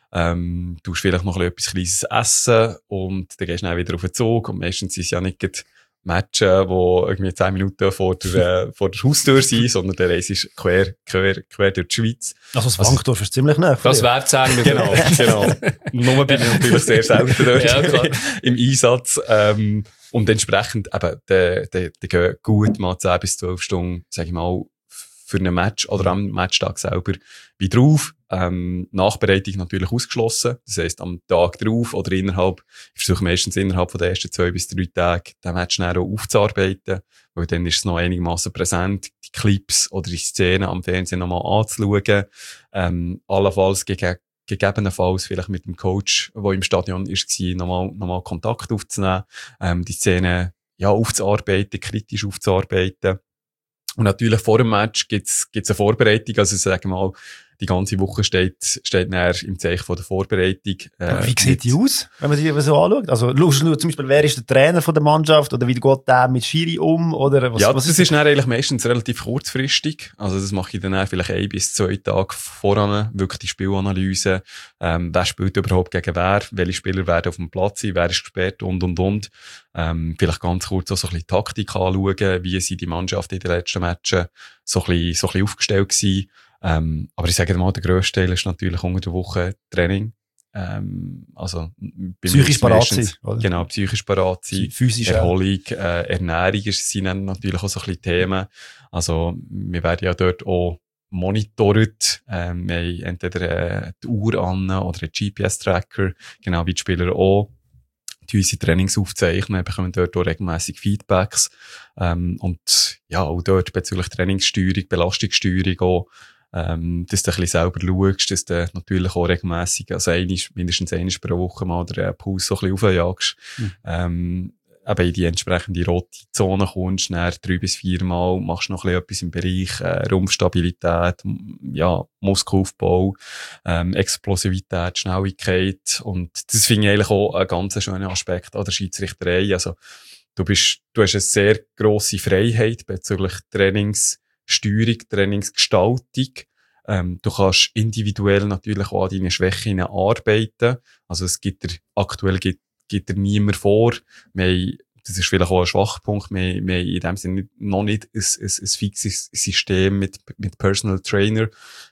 Du hast vielleicht noch etwas Kleines essen und dann gehst du dann wieder auf den Zug. Und meistens ist es ja nicht Matches, die irgendwie 10 Minuten vor der Haustür sind, sondern der Reise ist quer durch die Schweiz. Also das Wankdorf ist ziemlich nah. Das wäre 10 Minuten. Genau. Nur bin ich natürlich sehr selten dort ja, klar. im Einsatz. Und entsprechend eben, der gehen gut mal 10 bis 12 Stunden, sag ich mal, für einen Match oder am Matchtag selber wieder auf. Nachbereitung natürlich ausgeschlossen. Das heisst, am Tag drauf oder ich versuche meistens innerhalb von den ersten 2 bis 3 Tagen den Match dann auch aufzuarbeiten, weil dann ist es noch einigermaßen präsent, die Clips oder die Szenen am Fernsehen nochmal anzuschauen. Allenfalls gegebenenfalls vielleicht mit dem Coach, der im Stadion war, nochmal Kontakt aufzunehmen, die Szene aufzuarbeiten, kritisch aufzuarbeiten. Und natürlich vor dem Match gibt's eine Vorbereitung, also sagen wir mal, die ganze Woche steht näher im Zeichen von der Vorbereitung. Wie sieht die aus, wenn man die so anschaut? Also, schaust du zum Beispiel, wer ist der Trainer von der Mannschaft oder wie geht der mit Schiri um? Oder was, das ist dann eigentlich meistens relativ kurzfristig. Also, das mache ich dann vielleicht 1 bis 2 Tage voran, wirklich die Spielanalyse. Wer spielt überhaupt gegen wer? Welche Spieler werden auf dem Platz sein? Wer ist gesperrt? Und. Vielleicht ganz kurz auch so ein bisschen Taktik anschauen. Wie sind die Mannschaften in den letzten Matchen so ein bisschen aufgestellt gewesen? Aber ich sage mal, der grösste Teil ist natürlich unter der Woche Training. Also, psychisch parat sein. Genau, psychisch parat sein. Physisch Erholung, Ernährung sind dann natürlich auch so ein bisschen Themen. Also, wir werden ja dort auch monitort. Wir haben entweder die Uhr an oder einen GPS-Tracker, genau wie die Spieler auch. Die unsere Trainings aufzeichnen, bekommen dort auch regelmässig Feedbacks. Und ja, auch dort bezüglich Trainingssteuerung, Belastungssteuerung auch, dass du ein bisschen selber schaust, dass du natürlich auch regelmässig, also mindestens einmal pro Woche mal den Puls so ein bisschen aufjagst. Eben in die entsprechende rote Zone kommst, dann 3 bis 4 Mal machst du noch ein bisschen etwas im Bereich Rumpfstabilität, Muskelaufbau, Explosivität, Schnelligkeit. Und das finde ich eigentlich auch einen ganz schönen Aspekt an der Schiedsrichterei. Also, du hast eine sehr grosse Freiheit bezüglich Trainingssteuerung, Trainingsgestaltung. Du kannst individuell natürlich auch an deinen Schwächen arbeiten. Also, aktuell gibt dir niemand vor. Das ist vielleicht auch ein Schwachpunkt. Wir haben in dem Sinne noch nicht ein fixes System mit Personal Trainer.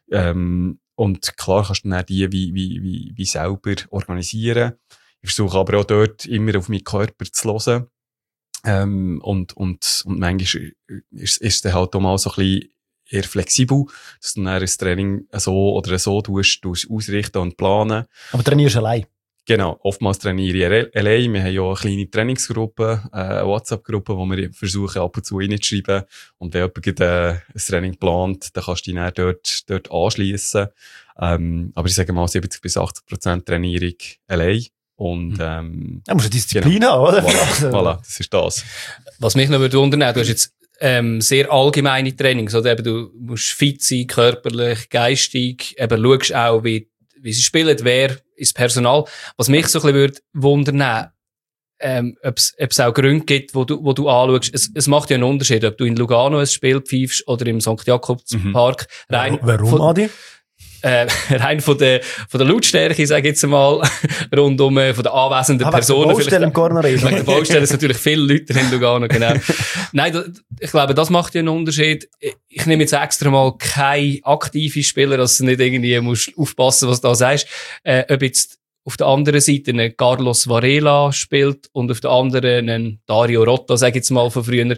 Und klar kannst du dann die wie selber organisieren. Ich versuche aber auch dort immer auf meinen Körper zu hören. Und manchmal ist es dann halt auch mal so ein bisschen eher flexibel, dass du dann ein Training so tust ausrichten und planen. Aber trainierst du allein? Genau, oftmals trainiere ich allein. Wir haben ja eine kleine Trainingsgruppe, eine WhatsApp-Gruppe, wo wir versuchen, ab und zu reinzuschreiben. Und wenn jemand ein Training plant, dann kannst du dich dann dort anschliessen. Aber ich sage mal, 70-80% Trainierung allein. Und, Da musst du Disziplin haben, oder? Voilà, das ist das. Was mich noch wundern würde, du hast jetzt sehr allgemeine Trainings, oder? Eben, du musst fit sein, körperlich, geistig, eben schaust auch, wie sie spielen, wer ist Personal. Was mich so ein bisschen würde wundern, ob es auch Gründe gibt, wo du anschaust. Es macht ja einen Unterschied, ob du in Lugano ein Spiel pfeifst oder im St. Jakobs-Park. Warum, Adi? Rein von der Lautstärke, sage ich jetzt mal, rundum von den anwesenden Personen. Wegen der Baustelle im Corner. Wegen der Baustelle ist natürlich viele Leute in Lugano, genau. Nein, ich glaube, das macht ja einen Unterschied. Ich nehme jetzt extra mal keine aktive Spieler, dass du nicht irgendwie musst aufpassen, was du da sagst. Ob jetzt auf der anderen Seite einen Carlos Varela spielt und auf der anderen einen Dario Rota, sage ich jetzt mal von früher.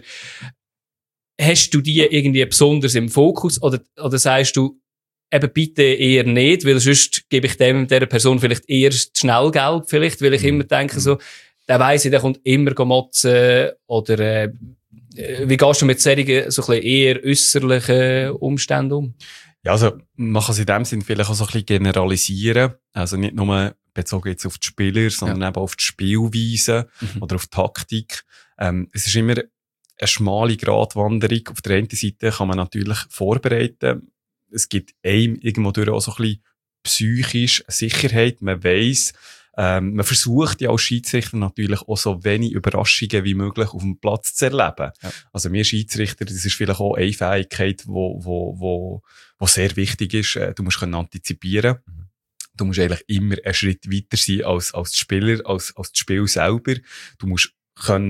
Hast du die irgendwie besonders im Fokus oder sagst du, eben bitte eher nicht, weil sonst gebe ich dieser Person vielleicht eher schnell Geld, vielleicht, weil ich immer denke so, der weiss ich, der kommt immer motzen, oder, wie gehst du mit solchen, so ein bisschen eher äusserlichen Umständen um? Ja, also, man kann es in dem Sinn vielleicht auch so ein bisschen generalisieren. Also nicht nur bezogen jetzt auf die Spieler, sondern eben auf die Spielweise oder auf die Taktik. Es ist immer eine schmale Gratwanderung. Auf der einen Seite kann man natürlich vorbereiten. Es gibt einem irgendwo durch auch so ein bisschen psychisch Sicherheit. Man weiss, man versucht ja als Schiedsrichter natürlich auch so wenig Überraschungen wie möglich auf dem Platz zu erleben. Ja. Also wir Schiedsrichter, das ist vielleicht auch eine Fähigkeit, wo sehr wichtig ist. Du musst antizipieren. Du musst eigentlich immer einen Schritt weiter sein als der Spieler, als das Spiel selber. Du musst können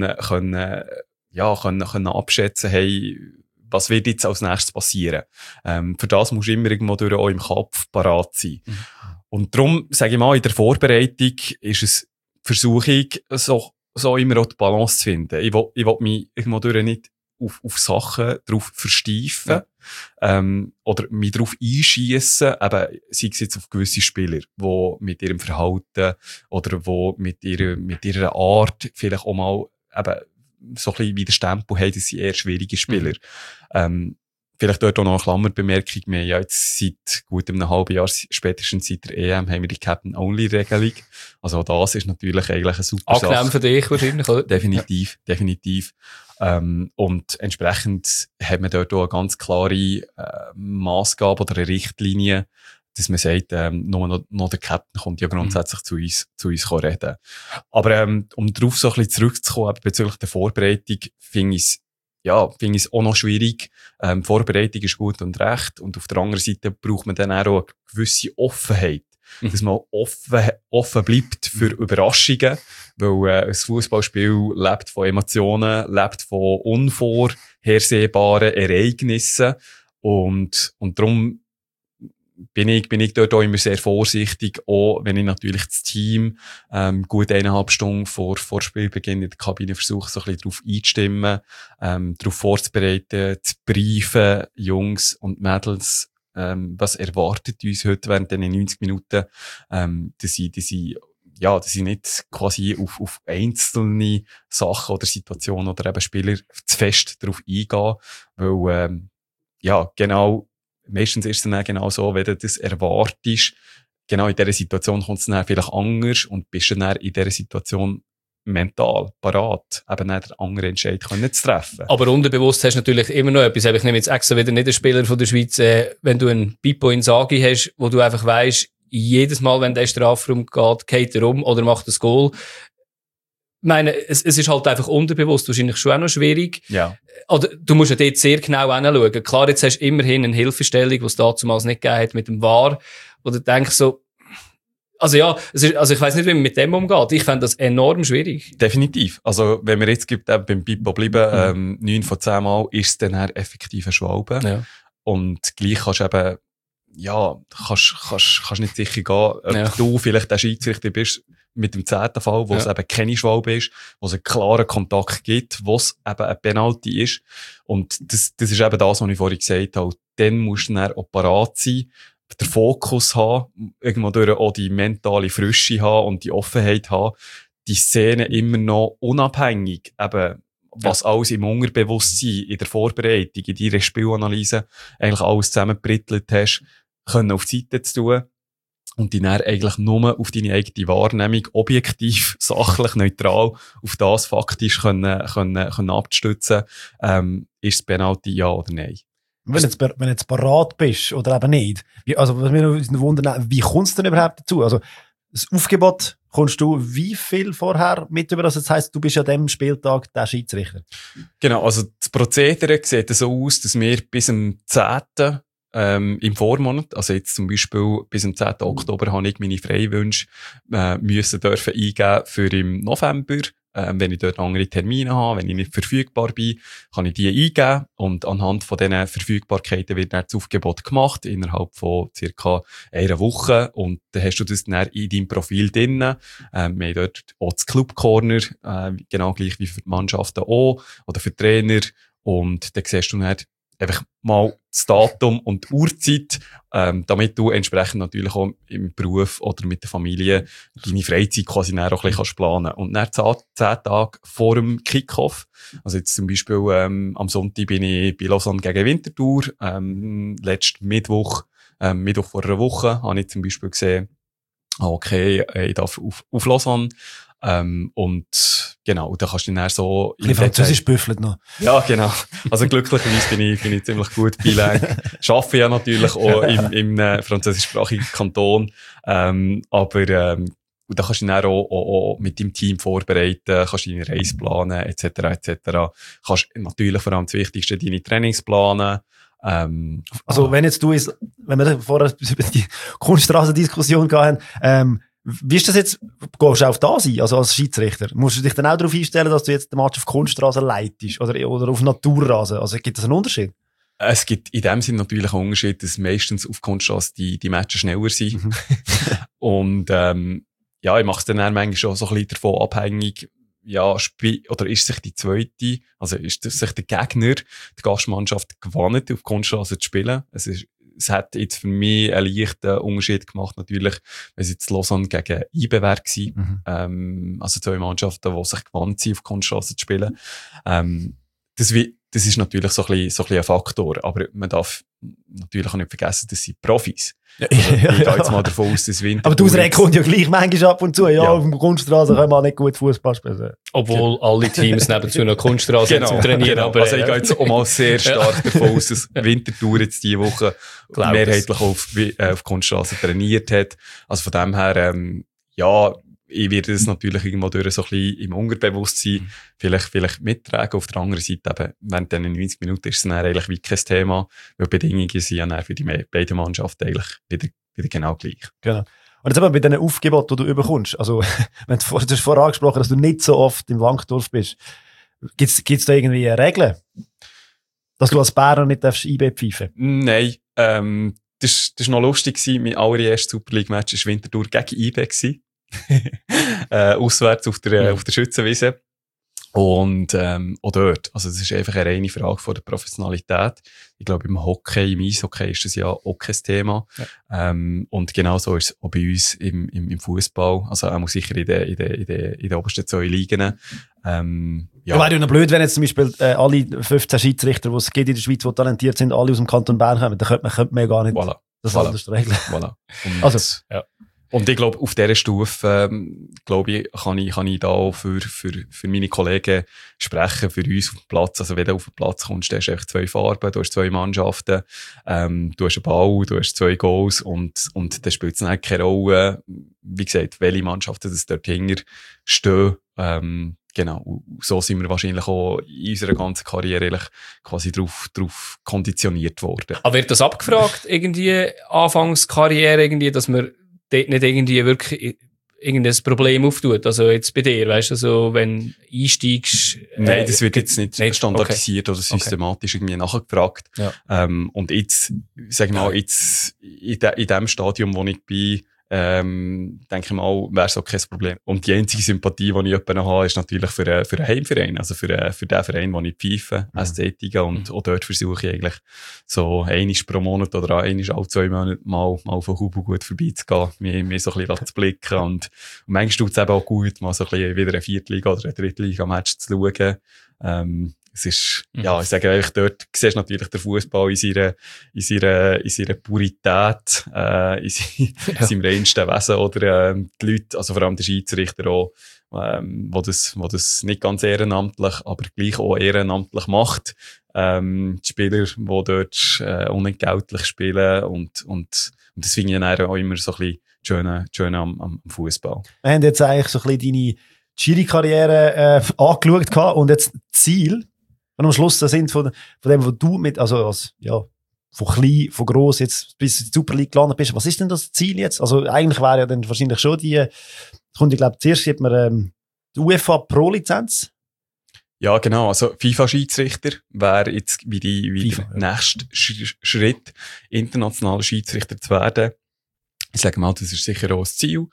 abschätzen, hey, was wird jetzt als nächstes passieren? Für das musst du immer irgendwo durch auch im Kopf parat sein. Und darum, sage ich mal, in der Vorbereitung ist es Versuchung, so immer auch die Balance zu finden. Ich will mich irgendwo durch nicht auf Sachen drauf versteifen, oder mich drauf einschiessen, eben, sei es jetzt auf gewisse Spieler, die mit ihrem Verhalten oder die mit ihrer Art vielleicht auch mal eben so ein bisschen wie der Stempel haben, das sind eher schwierige Spieler. Vielleicht dort auch noch eine Klammerbemerkung. Wir haben ja jetzt seit gut einem halben Jahr, spätestens seit der EM, haben wir die Captain-Only-Regelung. Also das ist natürlich eigentlich eine super Sache. Angenehm für dich wahrscheinlich, oder? Definitiv. Und entsprechend hat man dort auch eine ganz klare Maßgabe oder eine Richtlinie, dass man sagt, nur noch der Captain kommt ja grundsätzlich zu uns reden. Aber um darauf so ein bisschen zurückzukommen, bezüglich der Vorbereitung, finde ich es auch noch schwierig. Vorbereitung ist gut und recht. Und auf der anderen Seite braucht man dann auch eine gewisse Offenheit. Dass man offen bleibt für Überraschungen. Weil ein Fußballspiel lebt von Emotionen, lebt von unvorhersehbaren Ereignissen. Und darum bin ich dort auch immer sehr vorsichtig, auch wenn ich natürlich das Team gut 1,5 Stunden vor Spielbeginn in der Kabine versuche, so ein bisschen darauf einzustimmen, darauf vorzubereiten, zu briefen, Jungs und Mädels, was erwartet uns heute während den 90 Minuten, dass sie nicht quasi auf einzelne Sachen oder Situationen oder eben Spieler zu fest darauf eingehen, weil genau, meistens ist es dann genau so, wenn du das erwartest, genau in dieser Situation kommt es dann vielleicht anders und bist dann in dieser Situation mental parat, eben dann den anderen Entscheid zu treffen. Aber unterbewusst hast du natürlich immer noch etwas. Ich nehme jetzt extra wieder nicht einen Spieler von der Schweiz, wenn du einen Pippo Inzaghi hast, wo du einfach weisst, jedes Mal, wenn der Strafraum geht, geht er um oder macht das Goal. Ich meine, es ist halt einfach unterbewusst, wahrscheinlich schon auch noch schwierig. Ja. Oder du musst ja dort sehr genau hinschauen. Klar, jetzt hast du immerhin eine Hilfestellung, die es damals nicht gegeben hat mit dem VAR, wo du denkst so, ich weiss nicht, wie man mit dem umgeht. Ich fände das enorm schwierig. Definitiv. Also, wenn wir jetzt beim Pippo bleiben, 9 von 10 Mal ist es dann effektiv ein Schwalbe. Ja. Und gleich kannst du eben, kannst nicht sicher gehen, ob du vielleicht der Schiedsrichter bist, mit dem 10. Fall, wo es eben keine Schwalbe ist, wo es einen klaren Kontakt gibt, wo es eben ein Penalty ist. Und das ist eben das, was ich vorhin gesagt habe. Dann musst du dann auch parat sein, den Fokus haben, irgendwo durch auch die mentale Frische haben und die Offenheit haben, die Szene immer noch unabhängig, eben, was alles im Unterbewusstsein, in der Vorbereitung, in deiner Spielanalyse, eigentlich alles zusammengebrittelt hast, können auf die Seite zu tun und die dann eigentlich nur auf deine eigene Wahrnehmung objektiv, sachlich, neutral auf das faktisch können abstützen, ist es Penalty ja oder nein? Wenn du jetzt parat bist oder eben nicht, also was mir noch wundern, wie kommst du denn überhaupt dazu? Also das Aufgebot kommst du wie viel vorher mit über, das heisst, du bist an dem Spieltag der Schiedsrichter? Genau, also das Prozedere sieht so aus, dass wir bis zum 10. Im Vormonat, also jetzt zum Beispiel bis zum 10. Oktober habe ich meine Freiwünsche dürfen eingeben für im November. Wenn ich dort andere Termine habe, wenn ich nicht verfügbar bin, kann ich die eingeben und anhand von diesen Verfügbarkeiten wird dann das Aufgebot gemacht innerhalb von circa einer Woche und dann hast du das dann in deinem Profil drin. Wir haben dort auch das Club Corner, genau gleich wie für die Mannschaften auch oder für die Trainer und dann siehst du dann einfach mal das Datum und die Uhrzeit, damit du entsprechend natürlich auch im Beruf oder mit der Familie deine Freizeit quasi näher auch ein bisschen planen kannst. Und dann 10 Tage vor dem Kickoff, also jetzt zum Beispiel am Sonntag bin ich bei Lausanne gegen Winterthur, letzten Mittwoch vor einer Woche, habe ich zum Beispiel gesehen, okay, ich darf auf Lausanne. Und genau, da kannst du dann so... Ein bisschen Französisch büffelt noch. Ja, genau. Also glücklicherweise bin ich ziemlich gut bilingue. Arbeite ja natürlich auch im französischsprachigen Kanton. Aber da kannst du dann auch mit deinem Team vorbereiten, kannst deine Reise planen, etc., etc. Kannst natürlich vor allem das Wichtigste, deine Trainings planen. Also wenn wir vorher über die Kunststraßendiskussion gehen, wie ist das jetzt? Gehst du auf das ein, also als Schiedsrichter? Musst du dich dann auch darauf einstellen, dass du jetzt den Match auf Kunststraße leitest oder auf Naturrasen? Also gibt es einen Unterschied? Es gibt in dem Sinne natürlich einen Unterschied, dass meistens auf Kunststraße die Matches schneller sind. Mhm. Und ja, ich mache es dann manchmal schon so ein bisschen davon abhängig, ja, oder ist sich die zweite, also ist sich der Gegner, die Gastmannschaft gewohnt, auf Kunststraße zu spielen? Es hat jetzt für mich einen leichten Unterschied gemacht, natürlich, wenn es jetzt Lausanne gegen IB wäre gewesen. Also zwei Mannschaften, die sich gewandt sind, auf Kunststraße zu spielen. Das ist natürlich so ein bisschen ein Faktor, aber man darf natürlich auch nicht vergessen, das sind Profis. Also, ich gehe jetzt mal davon aus, dass Winter. Aber die Ausrede kommt ja gleich manchmal ab und zu. Ja, auf der Kunststraße können wir nicht gut Fußball spielen. Obwohl alle Teams nebenzu noch Kunststraße trainieren. Genau. Aber, also ich gehe jetzt auch mal sehr stark davon aus, dass Winterthur jetzt diese Woche mehrheitlich auf Kunststraße trainiert hat. Also von dem her, ja, ich werde das natürlich irgendwo durch so ein bisschen im Unterbewusstsein vielleicht mittragen. Auf der anderen Seite eben, während diesen 90 Minuten ist es dann eigentlich wie kein Thema, weil die Bedingungen sind ja dann für die beiden Mannschaften eigentlich wieder genau gleich. Genau. Und jetzt eben bei diesen Aufgeboten, die du überkommst, also, du hast vorher angesprochen, dass du nicht so oft im Wankdorf bist. Gibt's da irgendwie Regeln? Dass du als Bärer nicht IB pfeifen? Nein, das war noch lustig. Mein allererstes Super League-Match war Winterthur gegen IB. Auswärts auf der Schützenwiese. Und auch dort, also das ist einfach eine reine Frage von der Professionalität. Ich glaube, im Hockey, im Eishockey ist das ja auch kein Thema. Ja. Und genauso ist es auch bei uns im Fußball, also auch sicher in den obersten 2 Ligen. Ja. Wäre ja noch blöd, wenn jetzt zum Beispiel alle 15 Schiedsrichter, die es gibt in der Schweiz, die talentiert sind, alle aus dem Kanton Bern kommen. Dann könnte man ja gar nicht das anders regeln. Voilà. Und, ja. Und ich glaube, auf dieser Stufe, kann ich da auch für meine Kollegen sprechen, für uns auf dem Platz. Also wenn du auf den Platz kommst, dann hast du einfach 2 Farben, du hast 2 Mannschaften, du hast einen Ball, du hast 2 Goals und dann spielt es dann keine Rolle, wie gesagt, welche Mannschaften das dort hinter stehen. Genau. So sind wir wahrscheinlich auch in unserer ganzen Karriere quasi drauf konditioniert worden. Aber wird das abgefragt, irgendwie, Anfangskarriere, irgendwie, dass man dort nicht irgendwie wirklich irgendein Problem auftut? Also jetzt bei dir, weißt du, also wenn einsteigst... Nein, das wird jetzt nicht standardisiert oder systematisch irgendwie nachgefragt. Ja. Und jetzt, sag mal, jetzt in dem Stadium, wo ich bin, denke ich mal, wäre es auch kein Problem. Und die einzige Sympathie, die ich jemanden noch habe, ist natürlich für einen Heimverein, also für den Verein, den ich pfeife, Ästhetiker, und auch dort versuche ich eigentlich so einmal pro Monat oder einmal alle 2 Monate mal von Hubu gut vorbeizugehen, mir so ein bisschen zu blicken, und manchmal tut es eben auch gut, mal so ein bisschen wieder eine Viertliga- oder eine Drittliga-Match zu schauen. Es ist, ja, ich sage eigentlich, dort siehst du natürlich den Fußball in seiner Purität, in seinem reinsten Wesen, oder, die Leute, also vor allem der Schiedsrichter auch, wo das nicht ganz ehrenamtlich, aber gleich auch ehrenamtlich macht. Die Spieler, die dort, unentgeltlich spielen, und das finde ich dann auch immer so ein bisschen schön am Fußball. Wir haben jetzt eigentlich so ein bisschen deine Schiri-Karriere, angeschaut gehabt, und jetzt Ziel, und am Schluss das sind von dem, wo du von klein, von gross jetzt bis in die Super League gelandet bist. Was ist denn das Ziel jetzt? Also eigentlich wäre ja dann wahrscheinlich schon kommt, ich glaube, zuerst hat man die UEFA Pro-Lizenz. Ja, genau. Also FIFA-Schiedsrichter wäre jetzt wie der nächste Schritt, internationaler Schiedsrichter zu werden. Ich sage mal, das ist sicher auch das Ziel.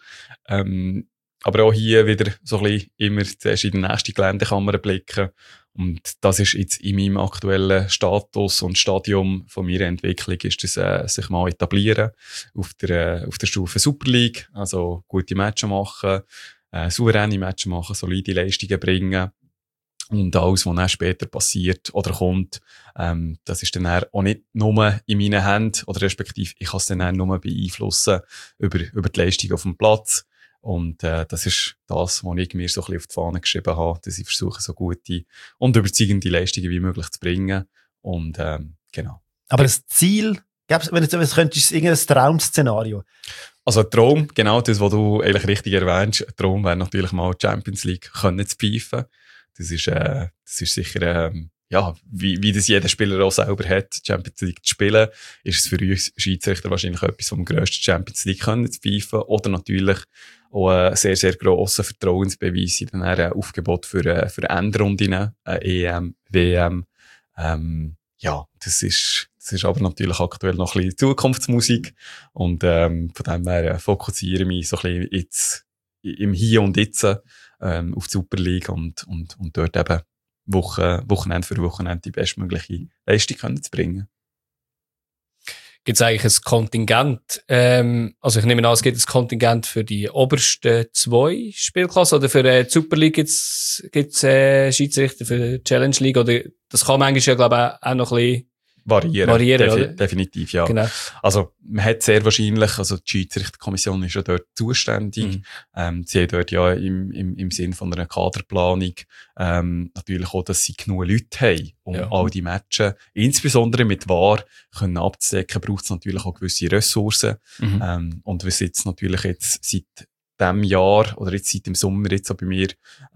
Aber auch hier wieder so ein bisschen immer zuerst in die nächste Geländekammer blicken. Und das ist jetzt in meinem aktuellen Status und Stadium von meiner Entwicklung, ist das, sich mal etablieren auf der Stufe Super League. Also gute Matches machen, souveräne Matches machen, solide Leistungen bringen. Und alles, was dann später passiert oder kommt, das ist dann auch nicht nur in meinen Händen, oder respektive, ich kann es dann auch nur beeinflussen über die Leistung auf dem Platz. Und das ist das, was ich mir so ein bisschen auf die Fahne geschrieben habe, dass ich versuche, so gute und überzeugende Leistungen wie möglich zu bringen. Und genau. Aber das Ziel, wenn du es könntest, ist irgendein Traum-Szenario. Also ein Traum, genau das, was du eigentlich richtig erwähnst, ein Traum wäre natürlich mal die Champions League können zu pfeifen. Das ist sicher, ja, wie das jeder Spieler auch selber hat, Champions League zu spielen, ist es für uns Schiedsrichter wahrscheinlich etwas vom grössten Champions League können zu pfeifen, oder natürlich auch ein sehr, sehr grosser Vertrauensbeweis in den Aufgebot für Endrunden, EM, WM. Ja, das ist aber natürlich aktuell noch ein bisschen Zukunftsmusik, und von dem her fokussiere ich mich so ein bisschen jetzt, im Hier und Jetzt, auf die Super League, und dort eben Wochenende für Wochenende die bestmögliche Leistung können zu bringen. Gibt es eigentlich ein Kontingent? Also ich nehme an, es gibt ein Kontingent für die obersten 2 Spielklassen, oder für die Super League gibt's Schiedsrichter für die Challenge League, oder das kann manchmal ja, glaube ich, auch noch ein bisschen variieren, oder? Definitiv, ja. Genau. Also, man hat sehr wahrscheinlich, also die Schiedsrichterkommission ist ja dort zuständig. Sie haben dort ja im Sinn von einer Kaderplanung, natürlich auch, dass sie genug Leute haben, um all die Matches, insbesondere mit VAR, können abzudecken, braucht es natürlich auch gewisse Ressourcen. Und was jetzt natürlich seit dem Jahr, oder jetzt seit dem Sommer jetzt auch bei mir,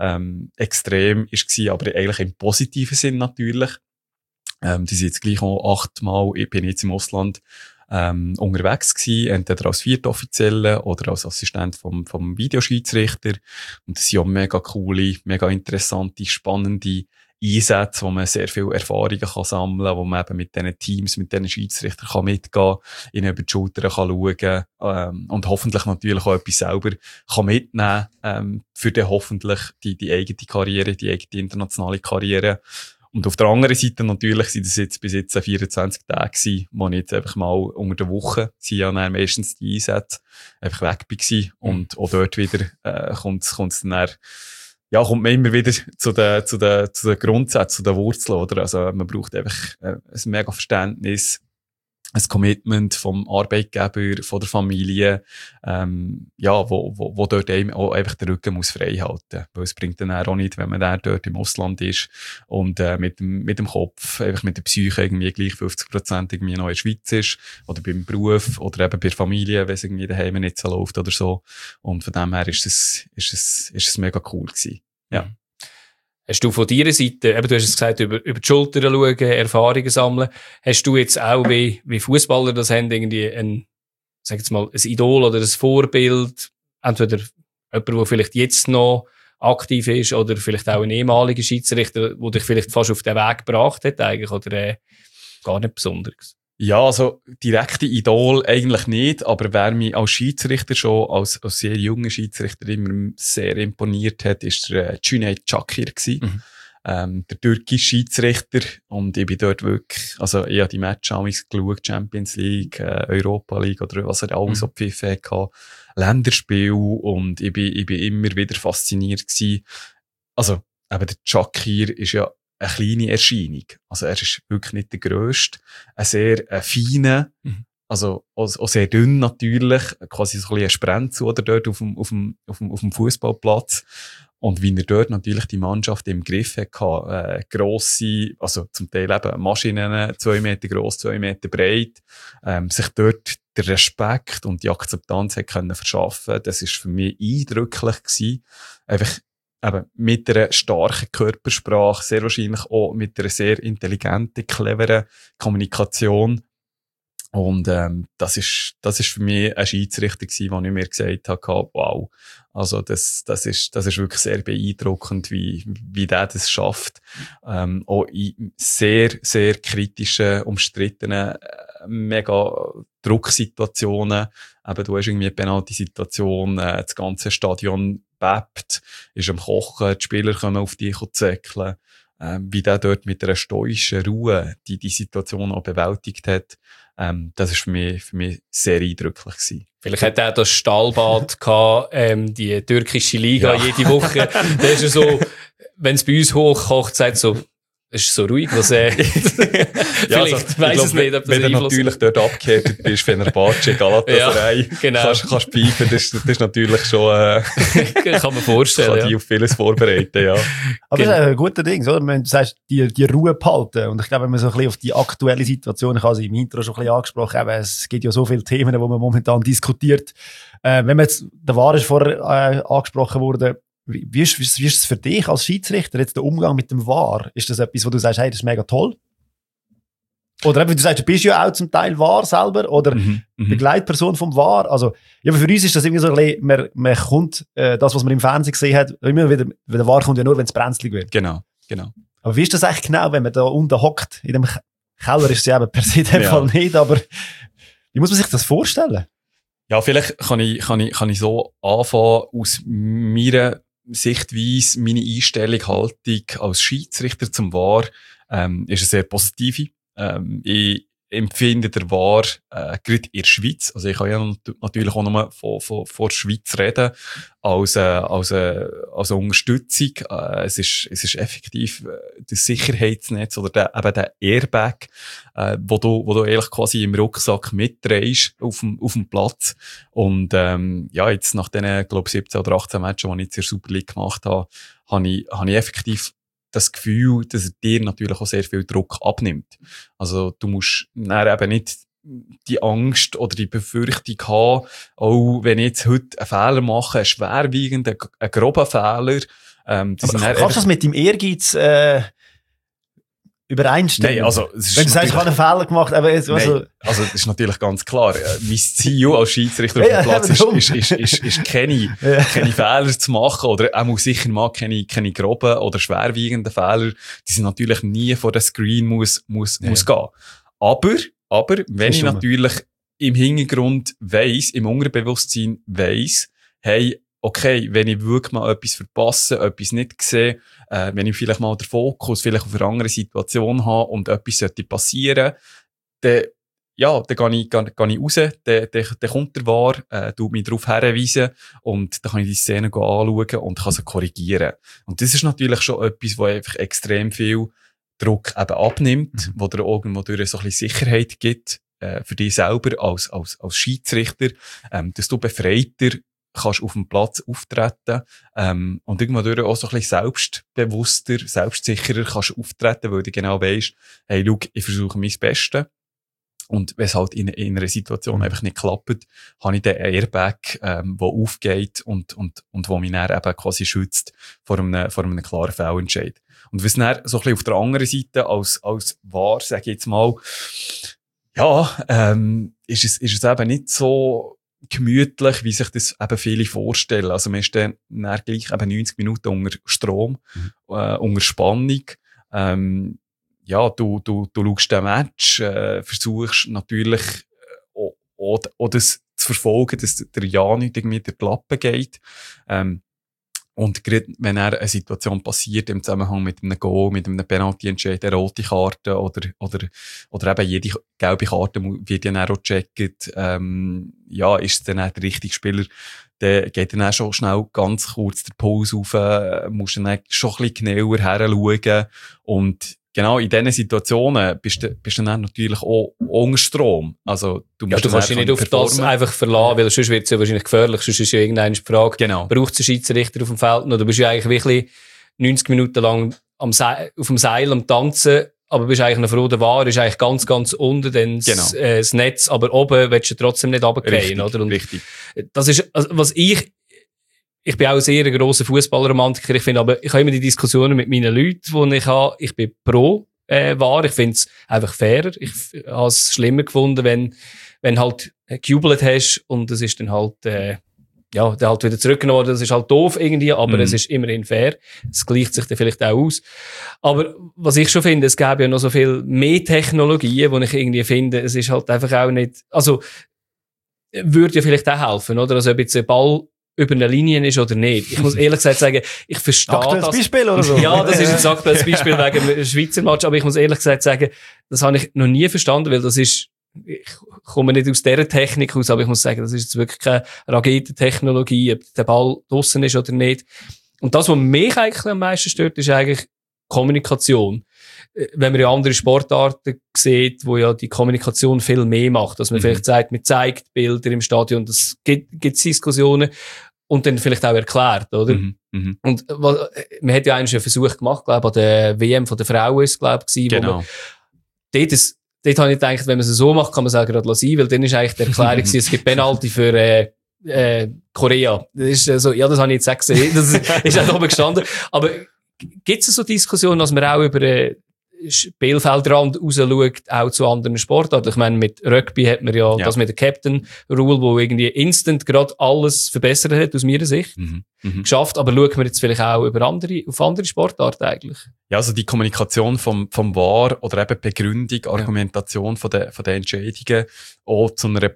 extrem war, aber eigentlich im positiven Sinn natürlich. Die sind jetzt gleich auch 8-mal, ich bin jetzt im Ausland, unterwegs gewesen, entweder als Viertoffizielle oder als Assistent vom Videoschiedsrichter. Und das sind auch mega coole, mega interessante, spannende Einsätze, wo man sehr viel Erfahrungen kann sammeln kann, wo man eben mit diesen Teams, mit diesen Schiedsrichtern kann mitgehen, ihnen über die Schulter kann schauen, und hoffentlich natürlich auch etwas selber kann mitnehmen, für dann hoffentlich die eigene Karriere, die eigene internationale Karriere. Und auf der anderen Seite natürlich sind das jetzt bis jetzt 24 Tage gewesen, wo ich jetzt einfach mal unter der Woche, sind ja dann meistens die Einsätze, einfach weg war. Und auch dort wieder, kommt man immer wieder zu den Grundsätzen, zu den Wurzeln, oder? Also, man braucht einfach, ein mega Verständnis, ein Commitment vom Arbeitgeber, von der Familie, wo dort einem auch einfach den Rücken muss frei halten. Weil es bringt dann auch nicht, wenn man dann dort im Ausland ist und mit dem Kopf, einfach mit der Psyche irgendwie gleich 50% irgendwie noch in der Schweiz ist, oder beim Beruf, oder eben bei der Familie, wenn es irgendwie daheim nicht so läuft oder so. Und von dem her ist es mega cool gewesen. Ja. Hast du von deiner Seite, eben du hast es gesagt, über die Schulter schauen, Erfahrungen sammeln, hast du jetzt auch, wie Fußballer das haben, irgendwie sag jetzt mal, ein Idol oder ein Vorbild, entweder jemand, der vielleicht jetzt noch aktiv ist, oder vielleicht auch ein ehemaliger Schiedsrichter, der dich vielleicht fast auf den Weg gebracht hat, eigentlich, oder gar nicht Besonderes? Ja, also direkte Idol eigentlich nicht, aber wer mich als Schiedsrichter schon, als sehr junger Schiedsrichter immer sehr imponiert hat, ist der Cüneyt Çakır gewesen. Der türkische Schiedsrichter. Und ich bin dort wirklich, also ich habe die Matches amigs geschaut, Champions League, Europa League oder was er alles abpfiffen hatte, Länderspiel, und ich bin immer wieder fasziniert gewesen. Also, eben der Çakır ist ja eine kleine Erscheinung. Also er ist wirklich nicht der Grösste. Ein sehr feiner, also auch sehr dünn natürlich, quasi so ein bisschen ein Sprenzel oder dort auf dem Fußballplatz. Und wie er dort natürlich die Mannschaft im Griff hatte, grosse, also zum Teil eben Maschinen, 2 Meter gross, 2 Meter breit, sich dort der Respekt und die Akzeptanz hat können verschaffen. Das ist für mich eindrücklich gewesen. Einfach eben mit einer starken Körpersprache, sehr wahrscheinlich auch mit einer sehr intelligenten, cleveren Kommunikation. Und das ist für mich ein Schiedsrichter gewesen, wo ich mir gesagt habe, wow, also das ist wirklich sehr beeindruckend, wie der das schafft. Auch in sehr, sehr kritischen, umstrittenen, mega Drucksituationen. Eben, du hast irgendwie eine Penalty-Situation, das ganze Stadion bebt, ist am Kochen, die Spieler kommen auf dich zäckeln. Wie der dort mit einer stoischen Ruhe die Situation auch bewältigt hat, das ist für mich sehr eindrücklich gewesen. Vielleicht hat er das Stallbad gehabt, die türkische Liga jede Woche. Da ist er so, wenn es bei uns hochkocht, sagt so, es ist so ruhig, was vielleicht also, weiss es nicht, ob das wenn du natürlich dort abgehärtet bist, Fenerbahce, Galatasaray, genau. kannst pfeifen, das ist natürlich schon, kann man vorstellen. Kann die auf vieles vorbereiten, ja. Aber das ist ein guter Ding, oder? Wenn du sagst, die Ruhe behalten. Und ich glaube, wenn man so ein bisschen auf die aktuelle Situation, ich habe sie im Intro schon ein bisschen angesprochen, eben, es gibt ja so viele Themen, die man momentan diskutiert. Wenn man jetzt, der VAR ist vorher angesprochen worden, wie ist es für dich als Schiedsrichter, jetzt der Umgang mit dem VAR? Ist das etwas, wo du sagst, hey, das ist mega toll? Oder eben, du sagst, du bist ja auch zum Teil VAR selber oder Begleitperson vom VAR. Also, ja, aber für uns ist das irgendwie so ein bisschen, man kommt, das, was man im Fernsehen gesehen hat, immer wieder, weil der VAR kommt ja nur, wenn es brenzlig wird. Genau. Aber wie ist das eigentlich genau, wenn man da unten hockt? In dem Keller ist es ja eben per se in dem Fall nicht, aber wie muss man sich das vorstellen? Ja, vielleicht kann ich so anfangen, aus meiner Sichtweise, meine Einstellung, Haltung als Schiedsrichter zum VAR, ist eine sehr positive. Ich empfinde der VAR, gerade in der Schweiz, also ich kann ja natürlich auch nur von der Schweiz reden, als Unterstützung. Es ist effektiv das Sicherheitsnetz oder der Airbag, wo du eigentlich quasi im Rucksack mitträgst auf dem Platz. Und, jetzt nach diesen, glaube ich, 17 oder 18 Matches, die ich jetzt in der Super League gemacht habe ich effektiv das Gefühl, dass er dir natürlich auch sehr viel Druck abnimmt. Also du musst dann eben nicht die Angst oder die Befürchtung haben, auch wenn ich jetzt heute einen Fehler mache, einen schwerwiegenden, einen groben Fehler. Kannst du das mit dem Ehrgeiz übereinstimmen? Nein, also, wenn du sagst, ich habe einen Fehler gemacht, aber jetzt, also das ist natürlich ganz klar. Mein Ziel als Schiedsrichter auf dem Platz ist keine Fehler zu machen oder auch sicher mal keine groben oder schwerwiegenden Fehler. Die sind natürlich nie vor den Screen muss gehen. Aber wenn ich natürlich im Hintergrund weiss, im Unterbewusstsein weiss, hey, okay, wenn ich wirklich mal etwas verpasse, etwas nicht sehe, wenn ich vielleicht mal den Fokus vielleicht auf eine andere Situation habe und etwas sollte passieren, dann gehe ich raus, dann kommt der VAR, tut mich darauf hinweisen und dann kann ich die Szene anschauen und kann sie korrigieren. Und das ist natürlich schon etwas, was einfach extrem viel Druck eben abnimmt, wo dir irgendwo durch so ein bisschen Sicherheit gibt, für dich selber als Schiedsrichter, dass du befreiter kannst auf dem Platz auftreten, und irgendwann durch auch so ein bisschen selbstbewusster, selbstsicherer kannst auftreten, weil du genau weisst, hey, schau, ich versuche mein Bestes. Und wenn es halt in einer Situation einfach nicht klappt, habe ich den Airbag, der aufgeht und wo mich dann eben quasi schützt vor einem klaren Fehlentscheid. Und was dann so ein bisschen auf der anderen Seite als VAR, sage ich jetzt mal, ist es eben nicht so gemütlich, wie sich das eben viele vorstellen. Also man ist dann gleich eben 90 Minuten unter Strom, unter Spannung. ja, du schaust den Match, versuchst natürlich auch das zu verfolgen, dass der ja nicht irgendwie der Klappe geht. Und gerade wenn eine Situation passiert im Zusammenhang mit einem Goal, mit einem Penalty-Entscheid, eine rote Karte oder eben jede gelbe Karte wird ja dann auch gecheckt, ja, ist es dann auch der richtige Spieler, der geht dann auch schon schnell ganz kurz der Puls auf, musst dann schon ein bisschen genauer heranschauen. Und genau in diesen Situationen bist du dann natürlich auch unter Strom. Also, du kannst dich nicht auf das einfach verlassen, weil sonst wird es ja wahrscheinlich gefährlich. Sonst ist ja irgendeine Frage, genau. Braucht es einen Schiedsrichter auf dem Feld? Oder du bist ja eigentlich wirklich 90 Minuten lang auf dem Seil am Tanzen, aber bist eigentlich noch froh, der VAR ist eigentlich ganz, ganz unten das Netz, aber oben willst du trotzdem nicht runtergehen, oder? Und richtig. Das ist, also, was ich bin auch ein sehr grosser Fußballromantiker. Ich finde aber, ich habe immer die Diskussionen mit meinen Leuten, die ich habe. Ich bin pro VAR. Ich finde es einfach fairer. Ich habe es schlimmer gefunden, wenn halt gejubelt hast und es ist dann halt, ja, der halt wieder zurückgenommen worden. Das ist halt doof irgendwie, aber es ist immerhin fair. Es gleicht sich dann vielleicht auch aus. Aber was ich schon finde, es gäbe ja noch so viel mehr Technologien, wo ich irgendwie finde, es ist halt einfach auch nicht, also, würde ja vielleicht auch helfen, oder? Also, ob jetzt ein Ball über eine Linie ist oder nicht. Ich muss ehrlich gesagt sagen, ich verstehe das. Aktuelles Beispiel oder so? Ja, das ist ein aktuelles Beispiel wegen dem Schweizer Match, aber ich muss ehrlich gesagt sagen, das habe ich noch nie verstanden, weil das ist, ich komme nicht aus dieser Technik aus, aber ich muss sagen, das ist jetzt wirklich keine Raketentechnologie, ob der Ball draussen ist oder nicht. Und das, was mich eigentlich am meisten stört, ist eigentlich Kommunikation. Wenn man ja andere Sportarten sieht, wo ja die Kommunikation viel mehr macht, dass man vielleicht sagt, man zeigt Bilder im Stadion, das gibt's Diskussionen und dann vielleicht auch erklärt, oder? Und man hat ja eigentlich einen Versuch gemacht, glaube ich, an der WM von der Frauen ist, glaube ich, genau. Wo man dort habe ich gedacht, wenn man es so macht, kann man es auch gerade lassen, weil dann ist eigentlich die Erklärung, es gibt Penalty für Korea. Das ist so, ja, das habe ich jetzt auch gesehen, das ist auch oben gestanden. Aber gibt es so Diskussionen, dass man auch über Spielfeldrand rausschaut, auch zu anderen Sportarten? Ich meine, mit Rugby hat man ja das mit der Captain Rule, wo irgendwie instant gerade alles verbessert hat, aus meiner Sicht. Geschafft, aber schauen wir jetzt vielleicht auch auf andere Sportarten eigentlich? Ja, also die Kommunikation vom VAR oder eben Begründung, Argumentation von den Entscheidungen auch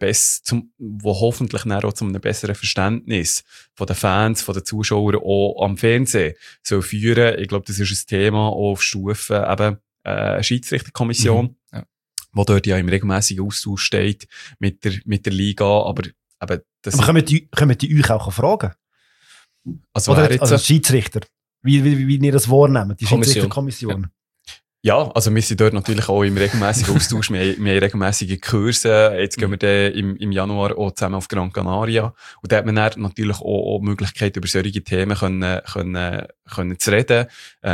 wo hoffentlich dann auch zu einem besseren Verständnis von den Fans, von den Zuschauern auch am Fernsehen soll führen. Ich glaube, das ist ein Thema auch auf Stufe eben Schiedsrichterkommission, wo dort ja im regelmäßigen Austausch steht mit der Liga, aber können die euch auch fragen? Also Schiedsrichter. Wie ihr das wahrnehmt, die Schiedsrichterkommission. Ja, also wir sind dort natürlich auch im regelmäßigen Austausch. wir haben regelmäßige Kurse. Jetzt gehen wir dann im Januar auch zusammen auf Gran Canaria. Und da hat man dann natürlich auch die Möglichkeit, über solche Themen können zu reden.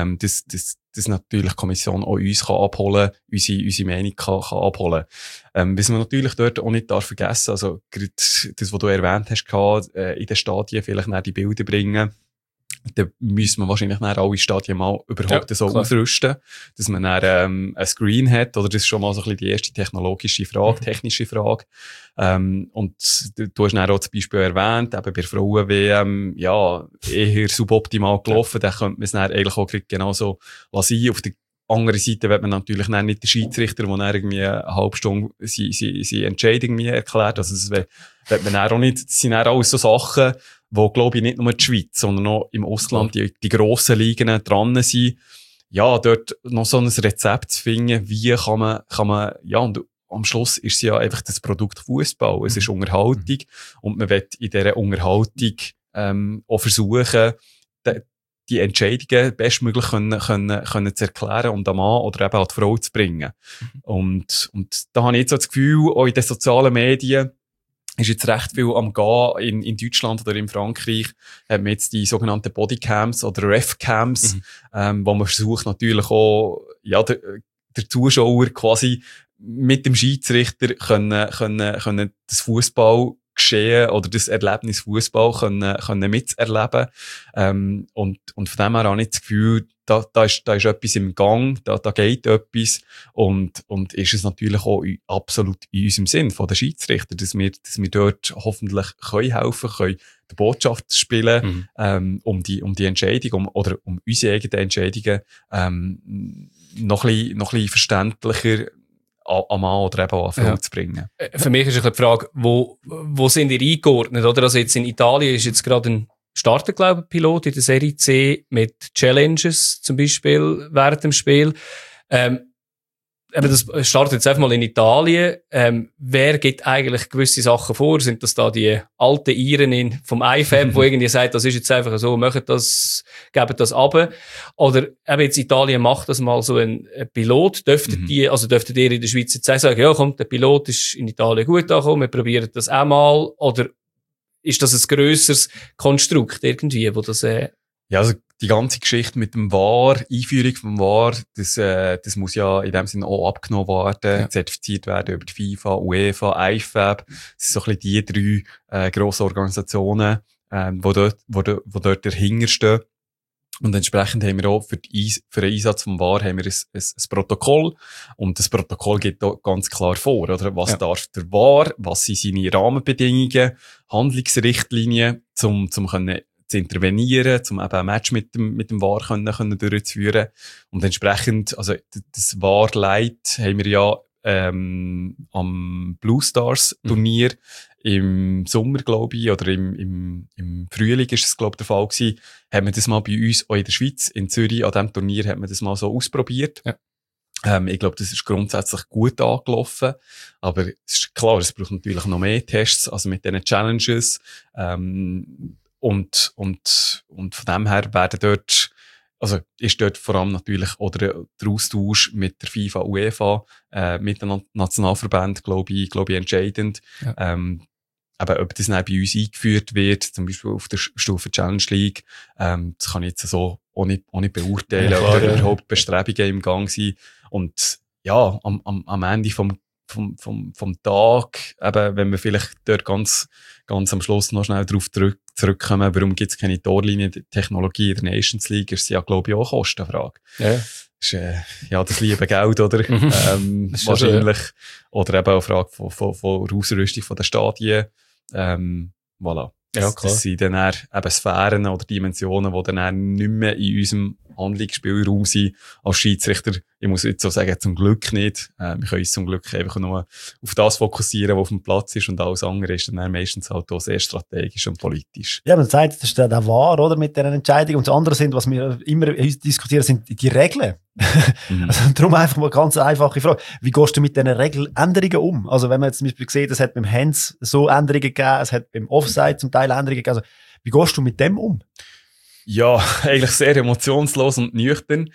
Das natürlich die Kommission auch uns kann abholen, unsere Meinung kann abholen. Was man natürlich dort auch nicht vergessen darf, also gerade das, was du erwähnt hast, in den Stadien vielleicht die Bilder bringen. Dann müssen wir wahrscheinlich alle Stadien mal überhaupt so ausrüsten, dass man dann ein Screen hat, oder das ist schon mal so ein bisschen die erste technologische Frage, technische Frage. Und du hast dann auch zum Beispiel erwähnt, eben bei Frauen-WM, ja, eher suboptimal gelaufen, dann könnte man es dann eigentlich auch genauso lassen. Auf der anderen Seite wird man natürlich dann nicht den Schiedsrichter, der dann irgendwie eine halbe Stunde seine Entscheidung erklärt. Also das wird man dann auch nicht, das sind dann alles so Sachen, wo, glaube ich, nicht nur die Schweiz, sondern auch im Ausland die grossen Ligen dran sind. Ja, dort noch so ein Rezept zu finden, wie kann man, ja, und am Schluss ist es ja einfach das Produkt Fußball. Es ist Unterhaltung und man will in dieser Unterhaltung, auch versuchen, die Entscheidungen bestmöglich können zu erklären und am Mann oder eben an die Frau zu bringen. Und da habe ich jetzt so das Gefühl, auch in den sozialen Medien, ist jetzt recht viel am Gehen. In Deutschland oder in Frankreich haben wir jetzt die sogenannten Bodycams oder Refcams, wo man versucht natürlich auch, ja, der Zuschauer quasi mit dem Schiedsrichter können das Fußball Geschehen oder das Erlebnis Fußball können miterleben. Und von dem her habe ich das Gefühl, da ist etwas im Gang, da geht etwas. Und ist es natürlich auch absolut in unserem Sinn von den Schiedsrichter, dass wir dort hoffentlich helfen können, die Botschaft zu spielen, um die Entscheidung, oder um unsere eigenen Entscheidungen, noch ein bisschen verständlicher an Mann oder eben an Frau zu bringen. Für mich ist ein bisschen die Frage, wo sind ihr eingeordnet, oder? Also jetzt in Italien ist jetzt gerade ein Starter, glaube ich, Pilot in der Serie C mit Challenges zum Beispiel während dem Spiel. Das startet jetzt einfach mal in Italien. Wer gibt eigentlich gewisse Sachen vor? Sind das da die alten Iren vom IFAB, wo irgendwie sagt, das ist jetzt einfach so, macht das, gebt das ab? Oder eben jetzt Italien macht das mal so ein Pilot. Dürftet ihr in der Schweiz jetzt sagen, ja komm, der Pilot ist in Italien gut angekommen, wir probieren das auch mal? Oder ist das ein grösseres Konstrukt irgendwie, wo das... Ja, also die ganze Geschichte mit dem VAR, Einführung vom VAR, das muss ja in dem Sinne auch abgenommen werden, zertifiziert werden über die FIFA, UEFA, IFAB. Das sind so ein bisschen die drei grossen Organisationen, wo dort dahinter stehen. Und entsprechend haben wir auch für den Einsatz vom VAR haben wir ein Protokoll. Und das Protokoll geht da ganz klar vor, oder? Was darf der VAR? Was sind seine Rahmenbedingungen? Handlungsrichtlinien, zum können zu intervenieren, um eben ein Match mit dem VAR können durchzuführen. Und entsprechend, also, das VAR-Leit haben wir ja, am Blue Stars Turnier im Sommer, glaube ich, oder im Frühling ist es, glaube ich, der Fall gewesen, haben wir das mal bei uns auch in der Schweiz, in Zürich, an diesem Turnier hat man das mal so ausprobiert. Ja. Ich glaube, das ist grundsätzlich gut angelaufen. Aber es ist klar, es braucht natürlich noch mehr Tests, also mit diesen Challenges, und von dem her werden dort, also ist dort vor allem natürlich oder der Austausch mit der FIFA, UEFA, mit den Nationalverbänden, glaube ich, entscheidend. Ja. Aber ob das dann bei uns eingeführt wird, zum Beispiel auf der Stufe Challenge League, das kann ich jetzt so auch nicht beurteilen, ob da überhaupt Bestrebungen im Gang sind. Und ja, am Ende vom Tag, eben, wenn wir vielleicht dort ganz am Schluss noch schnell darauf zurückkommen, warum gibt es keine Torlinientechnologie in der Nations League, ist ja, glaube ich, auch eine Kostenfrage. Ja. Ist, das liebe Geld, oder? Wahrscheinlich. Ja. Oder eben auch eine Frage von Ausrüstung von den Stadien. Voilà. Ja, klar. Das sind dann eben Sphären oder Dimensionen, die dann nicht mehr in unserem Handlungsspielraum sind als Schiedsrichter. Ich muss jetzt so sagen, zum Glück nicht. Wir können uns zum Glück einfach nur auf das fokussieren, was auf dem Platz ist, und alles andere ist dann meistens halt auch sehr strategisch und politisch. Ja, man sagt, das ist der wahr, oder, mit dieser Entscheidung. Und das andere sind, was wir immer diskutieren, sind die Regeln. Also, darum einfach mal ganz einfache Frage. Wie gehst du mit diesen Regeländerungen um? Also, wenn man jetzt zum Beispiel sieht, es hat beim Hands so Änderungen gegeben, es hat beim Offside zum Teil Änderungen gegeben. Also, wie gehst du mit dem um? Ja, eigentlich sehr emotionslos und nüchtern.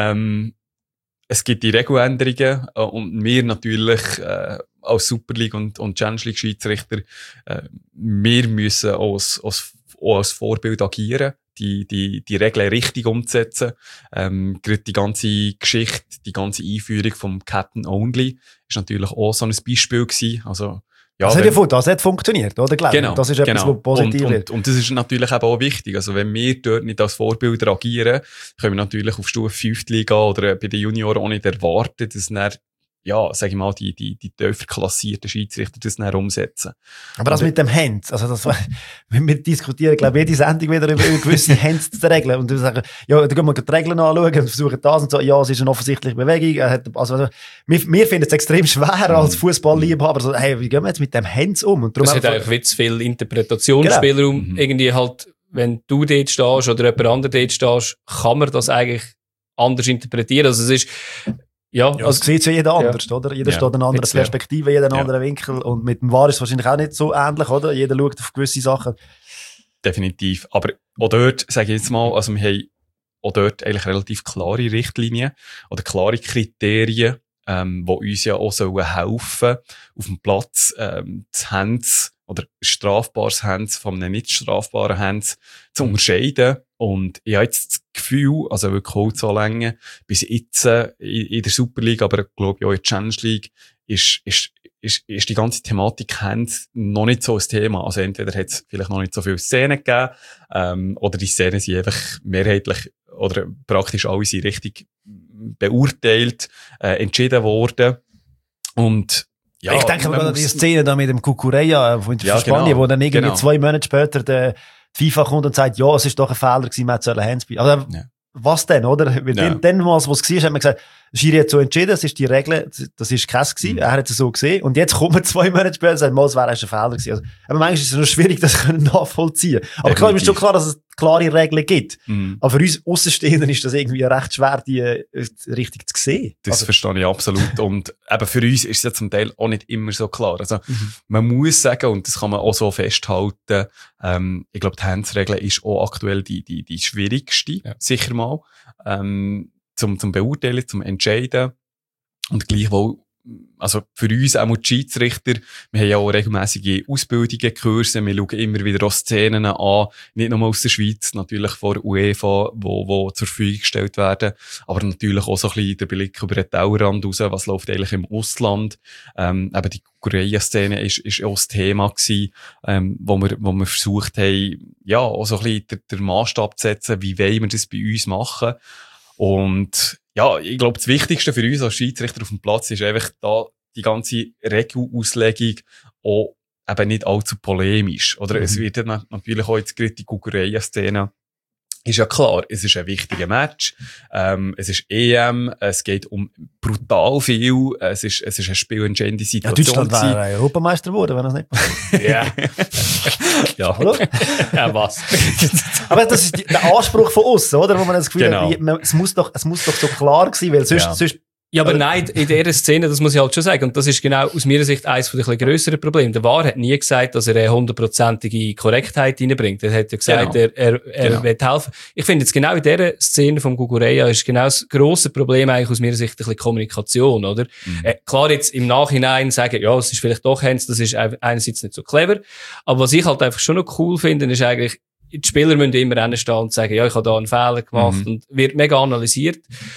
Es gibt die Regeländerungen, und wir natürlich als Super League und Challenge League Schiedsrichter, wir müssen auch als Vorbild agieren, die Regeln richtig umzusetzen. Gerade die ganze Geschichte, die ganze Einführung vom Captain Only ist natürlich auch so ein Beispiel gewesen. Also, ja, das hat funktioniert, oder? Genau, das ist etwas, was positiv ist. Und das ist natürlich eben auch wichtig. Also, wenn wir dort nicht als Vorbilder agieren, können wir natürlich auf Stufe 5. Liga oder bei den Junioren auch nicht erwarten, dass dann, ja, sag ich mal, die tiefer klassierten Schiedsrichter das dann umsetzen. Aber das mit dem Hands, also das, wenn wir diskutieren, glaube ich, jede Sendung wieder über gewisse Hands zu regeln, und wir sagen, ja, dann gehen wir die Regeln anschauen und versuchen das und so, ja, es ist eine offensichtliche Bewegung, wir finden es extrem schwer als Fußballliebhaber, also, hey, wie gehen wir jetzt mit dem Hands um? Und es hat eigentlich zu viel Interpretationsspielraum, genau. Irgendwie halt, wenn du dort stehst oder jemand anderes dort stehst, kann man das eigentlich anders interpretieren, also es ist, ja, also sieht ja jeder anders, oder? Jeder steht eine andere Perspektive, jeder einen anderen Winkel. Und mit dem VAR ist es wahrscheinlich auch nicht so ähnlich, oder? Jeder schaut auf gewisse Sachen. Definitiv. Aber auch dort, sage ich jetzt mal, also wir haben auch dort eigentlich relativ klare Richtlinien oder klare Kriterien, die uns ja auch helfen sollen, auf dem Platz das Hands oder strafbares Hands von einem nicht strafbaren Hands zu unterscheiden. Und ich habe jetzt das Gefühl, also wirklich Holzanlänge, bis jetzt in der Super League, aber glaube ich auch in der Challenge League, ist ist die ganze Thematik Hands noch nicht so ein Thema. Also entweder hat es vielleicht noch nicht so viele Szenen gegeben, oder die Szenen sind einfach mehrheitlich oder praktisch alle sind richtig beurteilt, entschieden worden. Und ja, ich denke mal an die Szene da mit dem Cucurella von Spanien, wo dann irgendwie 2 Monate später die FIFA kommt und sagt, ja, es ist doch ein Fehler gewesen, man soll Hands bei. Also, was denn, oder? Weil dann, was es war, hat man gesagt, der Schiri hat so entschieden, das ist die Regel, das ist Käse gewesen, er hat es so gesehen, und jetzt kommen 2 Monate später und sagen, es wäre ein Fehler gewesen. Also, aber manchmal ist es noch schwierig, das nachvollziehen. Aber klar, ist schon klar, dass es klare Regeln gibt. Aber für uns Aussenstehenden ist das irgendwie recht schwer, die richtig zu sehen. Das verstehe ich absolut. Und eben für uns ist es ja zum Teil auch nicht immer so klar. Also, man muss sagen, und das kann man auch so festhalten, ich glaube, die Hands-Regel ist auch aktuell die schwierigste, sicher mal, zum Beurteilen, zum Entscheiden. Und gleichwohl, also für uns auch die Schiedsrichter, wir haben ja auch regelmässige Ausbildungen, Kurse, wir schauen immer wieder auch Szenen an, nicht nur aus der Schweiz, natürlich von der UEFA, wo zur Verfügung gestellt werden, aber natürlich auch so ein bisschen der Blick über den Tellerrand raus, was läuft eigentlich im Ausland. Eben die Korea-Szene ist auch das Thema gewesen, wo wir versucht haben, ja, auch so ein bisschen den Maßstab zu setzen, wie wollen wir das bei uns machen. Und ja, ich glaube, das Wichtigste für uns als Schiedsrichter auf dem Platz ist einfach da die ganze Regelauslegung auch eben nicht allzu polemisch. Oder es wird ja natürlich auch jetzt gerade die Kukureya-Szene. Ist ja klar, es ist ein wichtiger Match, es ist EM, es geht um brutal viel, es ist eine spielentscheidende Situation. Ja, Deutschland wäre Europameister geworden, wenn das nicht passiert. Ja. Oder? Ja, was? Aber das ist der Anspruch von uns, oder? Wo man das Gefühl hat, es muss doch so klar sein, weil sonst Ja, aber nein, in dieser Szene, das muss ich halt schon sagen, und das ist genau aus meiner Sicht eines von den grösseren Probleme. Der VAR hat nie gesagt, dass er eine 100%ige Korrektheit reinbringt. Er hat ja gesagt, er will helfen. Ich finde jetzt genau in dieser Szene vom Cucurella ist genau das grosse Problem eigentlich aus meiner Sicht ein bisschen Kommunikation, oder? Klar, jetzt im Nachhinein sagen, ja, es ist vielleicht doch Hands, das ist einerseits nicht so clever. Aber was ich halt einfach schon noch cool finde, ist eigentlich, die Spieler müssen immer hinstehen und sagen, ja, ich habe da einen Fehler gemacht, und wird mega analysiert.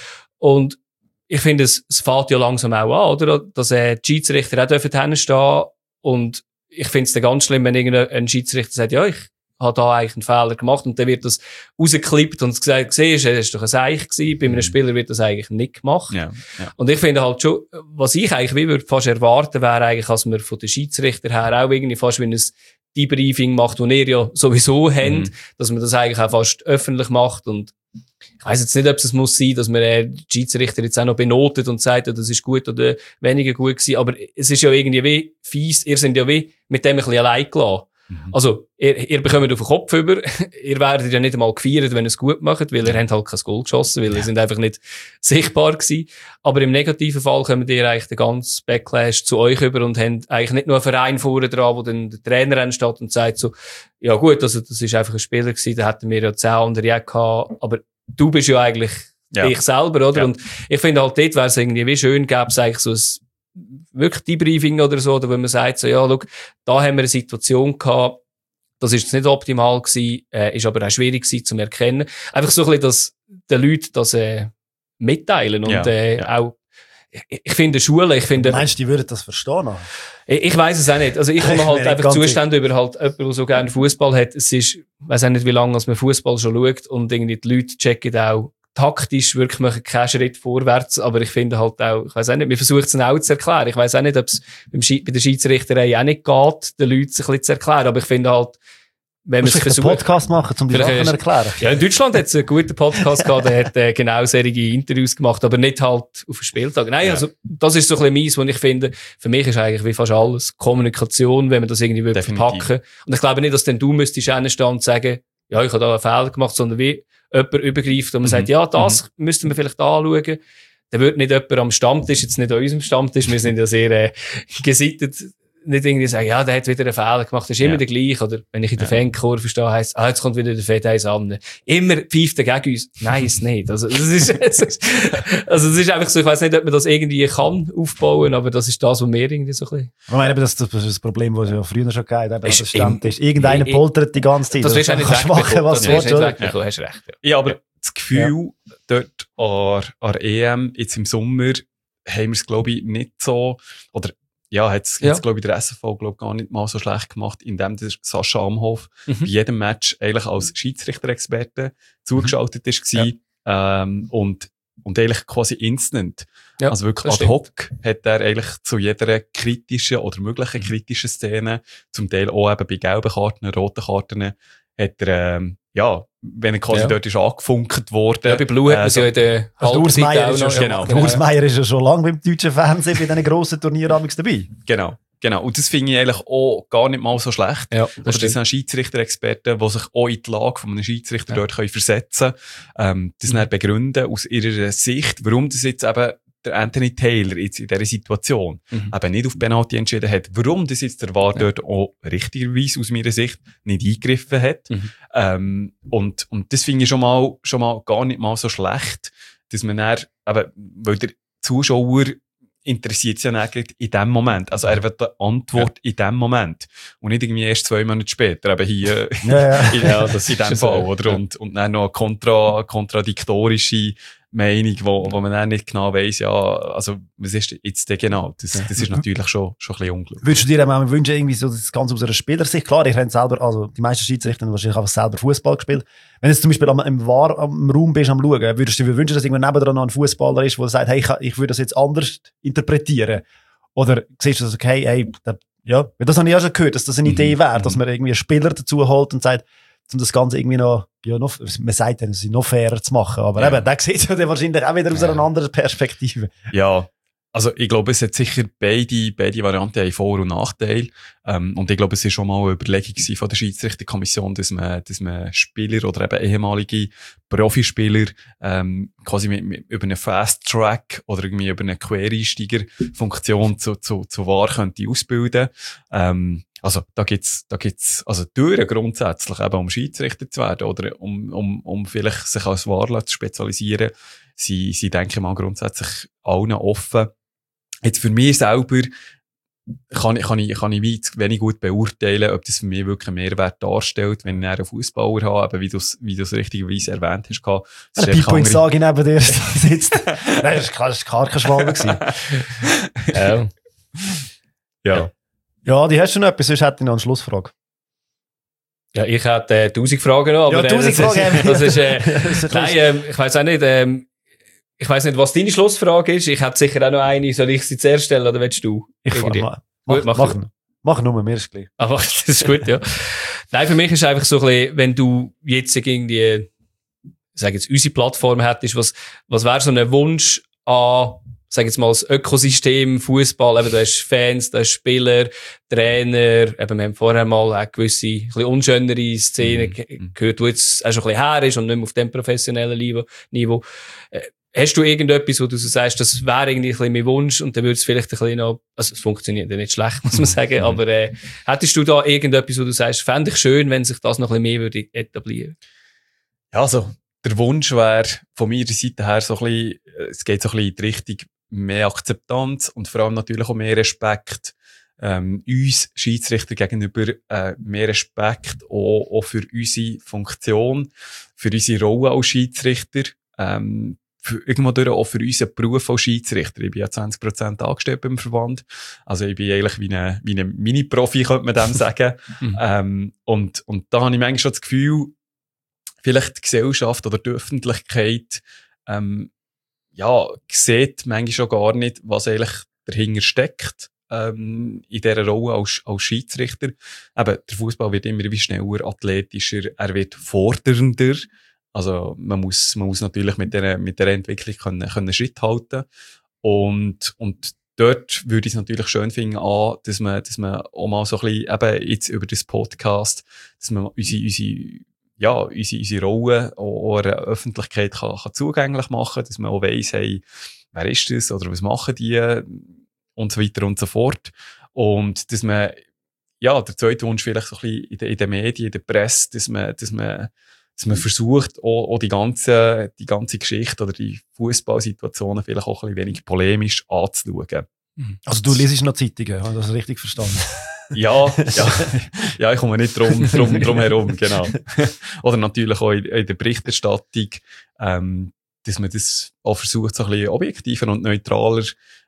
Und ich finde, es fällt ja langsam auch an, oder? Dass die Schiedsrichter auch hinstehen dürfen. Und ich finde es dann ganz schlimm, wenn irgendein Schiedsrichter sagt, ja, ich habe da eigentlich einen Fehler gemacht, und dann wird das rausgeklippt und gesagt, siehst du, das war doch ein Seich gewesen. Bei einem Spieler wird das eigentlich nicht gemacht. Ja. Und ich finde halt schon, was ich eigentlich wie würde fast erwarten, wäre eigentlich, dass man von den Schiedsrichter her auch irgendwie fast wie ein Debriefing macht, das ihr ja sowieso habt, dass man das eigentlich auch fast öffentlich macht. Und ich weiss jetzt nicht, ob es muss sein, dass man die Schiedsrichter jetzt auch noch benotet und sagt, das ist gut oder weniger gut gewesen. Aber es ist ja irgendwie wie fies. Ihr seid ja wie mit dem ein bisschen allein gelassen. Also, ihr bekommt auf den Kopf über. Ihr werdet ja nicht einmal gefeiert, wenn ihr es gut macht, weil ihr habt halt kein Goal geschossen, weil ihr sind einfach nicht sichtbar gewesen. Aber im negativen Fall kommt ihr eigentlich den ganzen Backlash zu euch über und habt eigentlich nicht nur einen Verein vorne dran, wo dann der Trainer ansteht und sagt so, ja gut, also das ist einfach ein Spieler gewesen, da hätten wir ja 10 andere auch gehabt, aber du bist ja eigentlich dich selber, oder? Ja. Und ich finde halt, dort wäre es irgendwie wie schön, gäbe es eigentlich so ein wirklich Debriefing oder so, oder wenn man sagt so, ja, schau, da haben wir eine Situation gehabt, das ist jetzt nicht optimal gewesen, ist aber auch schwierig gewesen zu erkennen. Einfach so ein bisschen, dass den Leuten das mitteilen und auch, ich finde Schulen, Meinst du, die würden das verstehen? Ich weiss es auch nicht. Also ich komme halt einfach Zustände über halt jemanden, der so gerne Fußball hat. Es ist, ich weiss auch nicht, wie lange man Fußball schon schaut, und irgendwie die Leute checken auch taktisch wirklich machen keinen Schritt vorwärts, aber ich finde halt auch, ich weiss auch nicht, wir versuchen es auch zu erklären. Ich weiss auch nicht, ob es bei der Schiedsrichterei auch nicht geht, den Leuten sich ein bisschen zu erklären, aber ich finde halt, wenn man es versucht... einen Podcast machen, um die Sachen zu erklären. Ja, in Deutschland hat es einen guten Podcast gehabt, der hat genau solche Interviews gemacht, aber nicht halt auf den Spieltag. Nein, also das ist so ein bisschen meins, wo ich finde, für mich ist eigentlich wie fast alles Kommunikation, wenn man das irgendwie verpacken. Und ich glaube nicht, dass dann du müsstest hinstehen und sagen, ja, ich habe da einen Fehler gemacht, sondern wie jemand übergreift und man sagt, ja, das müssten wir vielleicht anschauen. Dann wird nicht jemand am Stammtisch, jetzt nicht an unserem Stammtisch, wir sind ja sehr gesittet, nicht irgendwie sagen, ja, der hat wieder einen Fehler gemacht, das ist immer der gleiche. Oder wenn ich in der Fankurve stehe, heisst, jetzt kommt wieder der Fett an. Immer pfeift er gegen uns. Nein, ist nicht. Also, das ist einfach so, ich weiss nicht, ob man das irgendwie kann aufbauen, aber das ist das, was mir irgendwie so ein bisschen... Ich meine, das ist das Problem, das es ja früher schon gab, das Stammtisch. Irgendeiner poltert die ganze Zeit. Das wirst du nicht machen, was du willst, oder? Du hast recht. Ja, aber das Gefühl, dort an EM, jetzt im Sommer, haben wir es, glaube ich, nicht so, oder hat's glaube ich, der SFV, gar nicht mal so schlecht gemacht, indem der Sascha Amhoff bei jedem Match eigentlich als Schiedsrichter-Experte zugeschaltet ist und eigentlich quasi instant. Ja, also wirklich ad hoc hat er eigentlich zu jeder kritischen oder möglichen kritischen Szene, zum Teil auch eben bei gelben Karten, roten Karten, hat er, wenn er quasi dort ist angefunkt worden. Ja, bei Blue hat man ja in der Halbzeit auch noch. Genau. Urs Meier ist ja schon lange beim deutschen Fernsehen bei diesen grossen Turnieren dabei. Genau. Und das finde ich eigentlich auch gar nicht mal so schlecht. Ja, das sind Schiedsrichter-Experten, die sich auch in die Lage von einem Schiedsrichter dort versetzen können, das dann begründen aus ihrer Sicht, warum das jetzt eben der Anthony Taylor jetzt in dieser Situation eben nicht auf Penalty entschieden hat, warum das jetzt der VAR dort auch richtigerweise aus meiner Sicht nicht eingegriffen hat. Und das finde ich schon mal gar nicht mal so schlecht, dass man dann, eben, weil der Zuschauer interessiert sich ja in dem Moment. Also er wird eine Antwort in dem Moment. Und nicht irgendwie erst 2 Monate später, eben hier, das in dem Fall, oder? Und dann noch eine kontradiktorische Meinung, wo man dann nicht genau weiss, also, was ist jetzt denn genau? Das ist natürlich schon ein bisschen unglücklich. Würdest du dir auch wünschen, irgendwie so das Ganze aus einer Spielersicht? Klar, ich habe selber, also, die meisten Schiedsrichter haben wahrscheinlich einfach selber Fußball gespielt. Wenn du jetzt zum Beispiel im Raum bist am Schauen, würdest du dir wünschen, dass irgendwann nebendran noch ein Fußballer ist, der sagt, hey, ich würde das jetzt anders interpretieren? Oder siehst du das, okay, hey, das habe ich ja schon gehört, dass das eine Idee wäre, dass man irgendwie einen Spieler dazu holt und sagt, um das Ganze irgendwie noch, man sagt dann, es ist noch fairer zu machen. Aber eben, der sieht ja dann wahrscheinlich auch wieder aus einer anderen Perspektive. Ja. Also, ich glaube, es hat sicher beide Varianten haben Vor- und Nachteile. Und ich glaube, es ist schon mal eine Überlegung von der Schiedsrichterkommission, dass man Spieler oder eben ehemalige Profispieler, quasi über einen Fast Track oder irgendwie über eine Quereinsteiger-Funktion zu VAR könnte ausbilden. Also, da gibt's also Türen grundsätzlich eben, um Schiedsrichter zu werden oder um vielleicht sich als VAR zu spezialisieren. Sie denke ich mal grundsätzlich allen offen. Jetzt für mich selber kann ich wenig gut beurteilen, ob das für mich wirklich einen Mehrwert darstellt, wenn ich einen Fußballer habe, eben wie du es richtigerweise erwähnt hast. Der Pipo in Sagi neben dir sitzt. Nein, das war gar kein Schwabe. Ja, die hast du noch etwas, sonst hätte ich noch eine Schlussfrage. Ja, ich hätte 1000 Fragen noch, aber 1000 Fragen. Das ist nein, ich weiss auch nicht, ich weiss nicht, was deine Schlussfrage ist. Ich hätte sicher auch noch eine. Soll ich sie zuerst stellen oder willst du? Mach nur, mir ist gleich. Aber das ist gut, ja. Nein, für mich ist einfach so ein bisschen, wenn du jetzt irgendwie, sag jetzt, unsere Plattform hättest, was wäre so ein Wunsch an, sag jetzt mal, das Ökosystem Fußball, eben, du hast Fans, du hast Spieler, Trainer, eben, wir haben vorher mal auch gewisse, ein bisschen unschönere Szenen gehört, wo jetzt auch schon ein bisschen her ist und nicht mehr auf dem professionellen Niveau. Hast du irgendetwas, wo du so sagst, das wäre irgendwie ein bisschen mein Wunsch und dann würde es vielleicht ein bisschen noch, also es funktioniert ja nicht schlecht, muss man sagen, aber hättest du da irgendetwas, wo du sagst, fände ich schön, wenn sich das noch ein bisschen mehr würde etablieren? Ja, also der Wunsch wäre von meiner Seite her so ein bisschen, es geht so ein bisschen in die Richtung mehr Akzeptanz und vor allem natürlich auch mehr Respekt uns Schiedsrichter gegenüber, mehr Respekt auch für unsere Funktion, für unsere Rolle als Schiedsrichter, irgendwo durch auch für unseren Beruf als Schiedsrichter. Ich bin ja 20% angestellt beim Verband. Also ich bin eigentlich wie ein Mini-Profi, könnte man dem sagen. Und da habe ich manchmal schon das Gefühl, vielleicht die Gesellschaft oder die Öffentlichkeit, sieht manchmal schon gar nicht, was eigentlich dahinter steckt, in dieser Rolle als Schiedsrichter. Eben, der Fußball wird immer wie schneller, athletischer, er wird fordernder. Also, man muss natürlich mit der Entwicklung können Schritt halten. Und dort würde ich es natürlich schön finden, dass man auch mal so ein bisschen, eben jetzt über das Podcast, dass man unsere Rolle auch der Öffentlichkeit kann zugänglich machen, dass man auch weiss, hey, wer ist das oder was machen die und so weiter und so fort. Und dass man, der zweite Wunsch vielleicht so ein bisschen in den Medien, in der Presse, dass man versucht, auch die ganze Geschichte oder die Fußballsituationen vielleicht auch ein bisschen wenig polemisch anzuschauen. Also du liest noch Zeitungen, habe ich das richtig verstanden? Ja, ich komme nicht drum herum, genau. Oder natürlich auch in der Berichterstattung, dass man das auch versucht, so ein bisschen objektiver und neutraler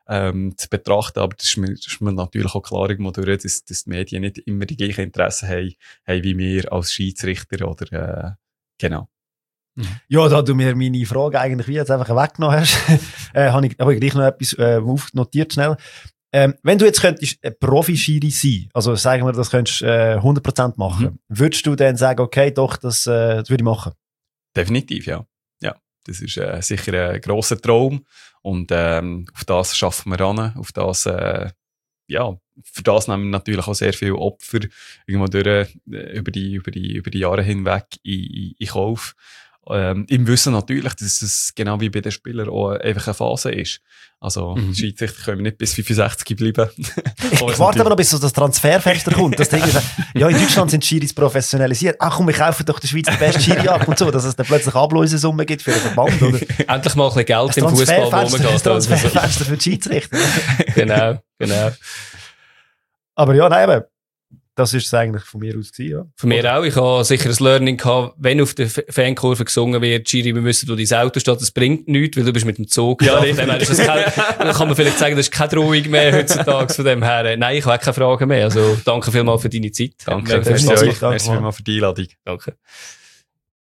zu betrachten. Aber das ist mir natürlich auch klar durch, dass die Medien nicht immer die gleichen Interessen haben wie wir als Schiedsrichter oder genau. Ja, da du mir meine Frage eigentlich wie jetzt einfach weggenommen hast, habe ich gleich noch etwas notiert schnell. Wenn du jetzt könntest Profi-Schiri sein, also sagen wir, das könntest 100% machen, würdest du dann sagen, okay, doch, das würde ich machen? Definitiv, ja. Ja, das ist sicher ein grosser Traum und auf das schaffen wir an, auf das, für das nehmen wir natürlich auch sehr viele Opfer irgendwo durch, über die Jahre hinweg in Kauf. Im Wissen natürlich, dass es genau wie bei den Spielern auch einfach eine Phase ist. Also, Schiedsrichter können wir nicht bis 65 bleiben. Ich warte aber noch, bis so das Transferfenster kommt. Das Ding ist, ja, in Deutschland sind Schiris professionalisiert. Ach komm, wir kaufen doch der Schweiz die beste Schiri ab und so, dass es dann plötzlich Ablösesumme gibt für den Verband, oder? Endlich mal ein bisschen Geld im Fußball, wo man geht. Das Transferfenster für die Schiedsrichter. Genau. Aber ja, nein, eben. Das ist es eigentlich von mir aus gewesen, ja. Von mir auch. Ich habe sicher ein Learning gehabt, wenn auf der Fankurve gesungen wird, Schiri, wir müssen durch dein Auto stehen, das bringt nichts, weil du bist mit dem Zug. Ja, dann kann man vielleicht sagen, das ist keine Drohung mehr heutzutage von dem her. Nein, ich habe keine Fragen mehr. Also, danke vielmals für deine Zeit. Danke. Merci vielmals für die Einladung. Danke.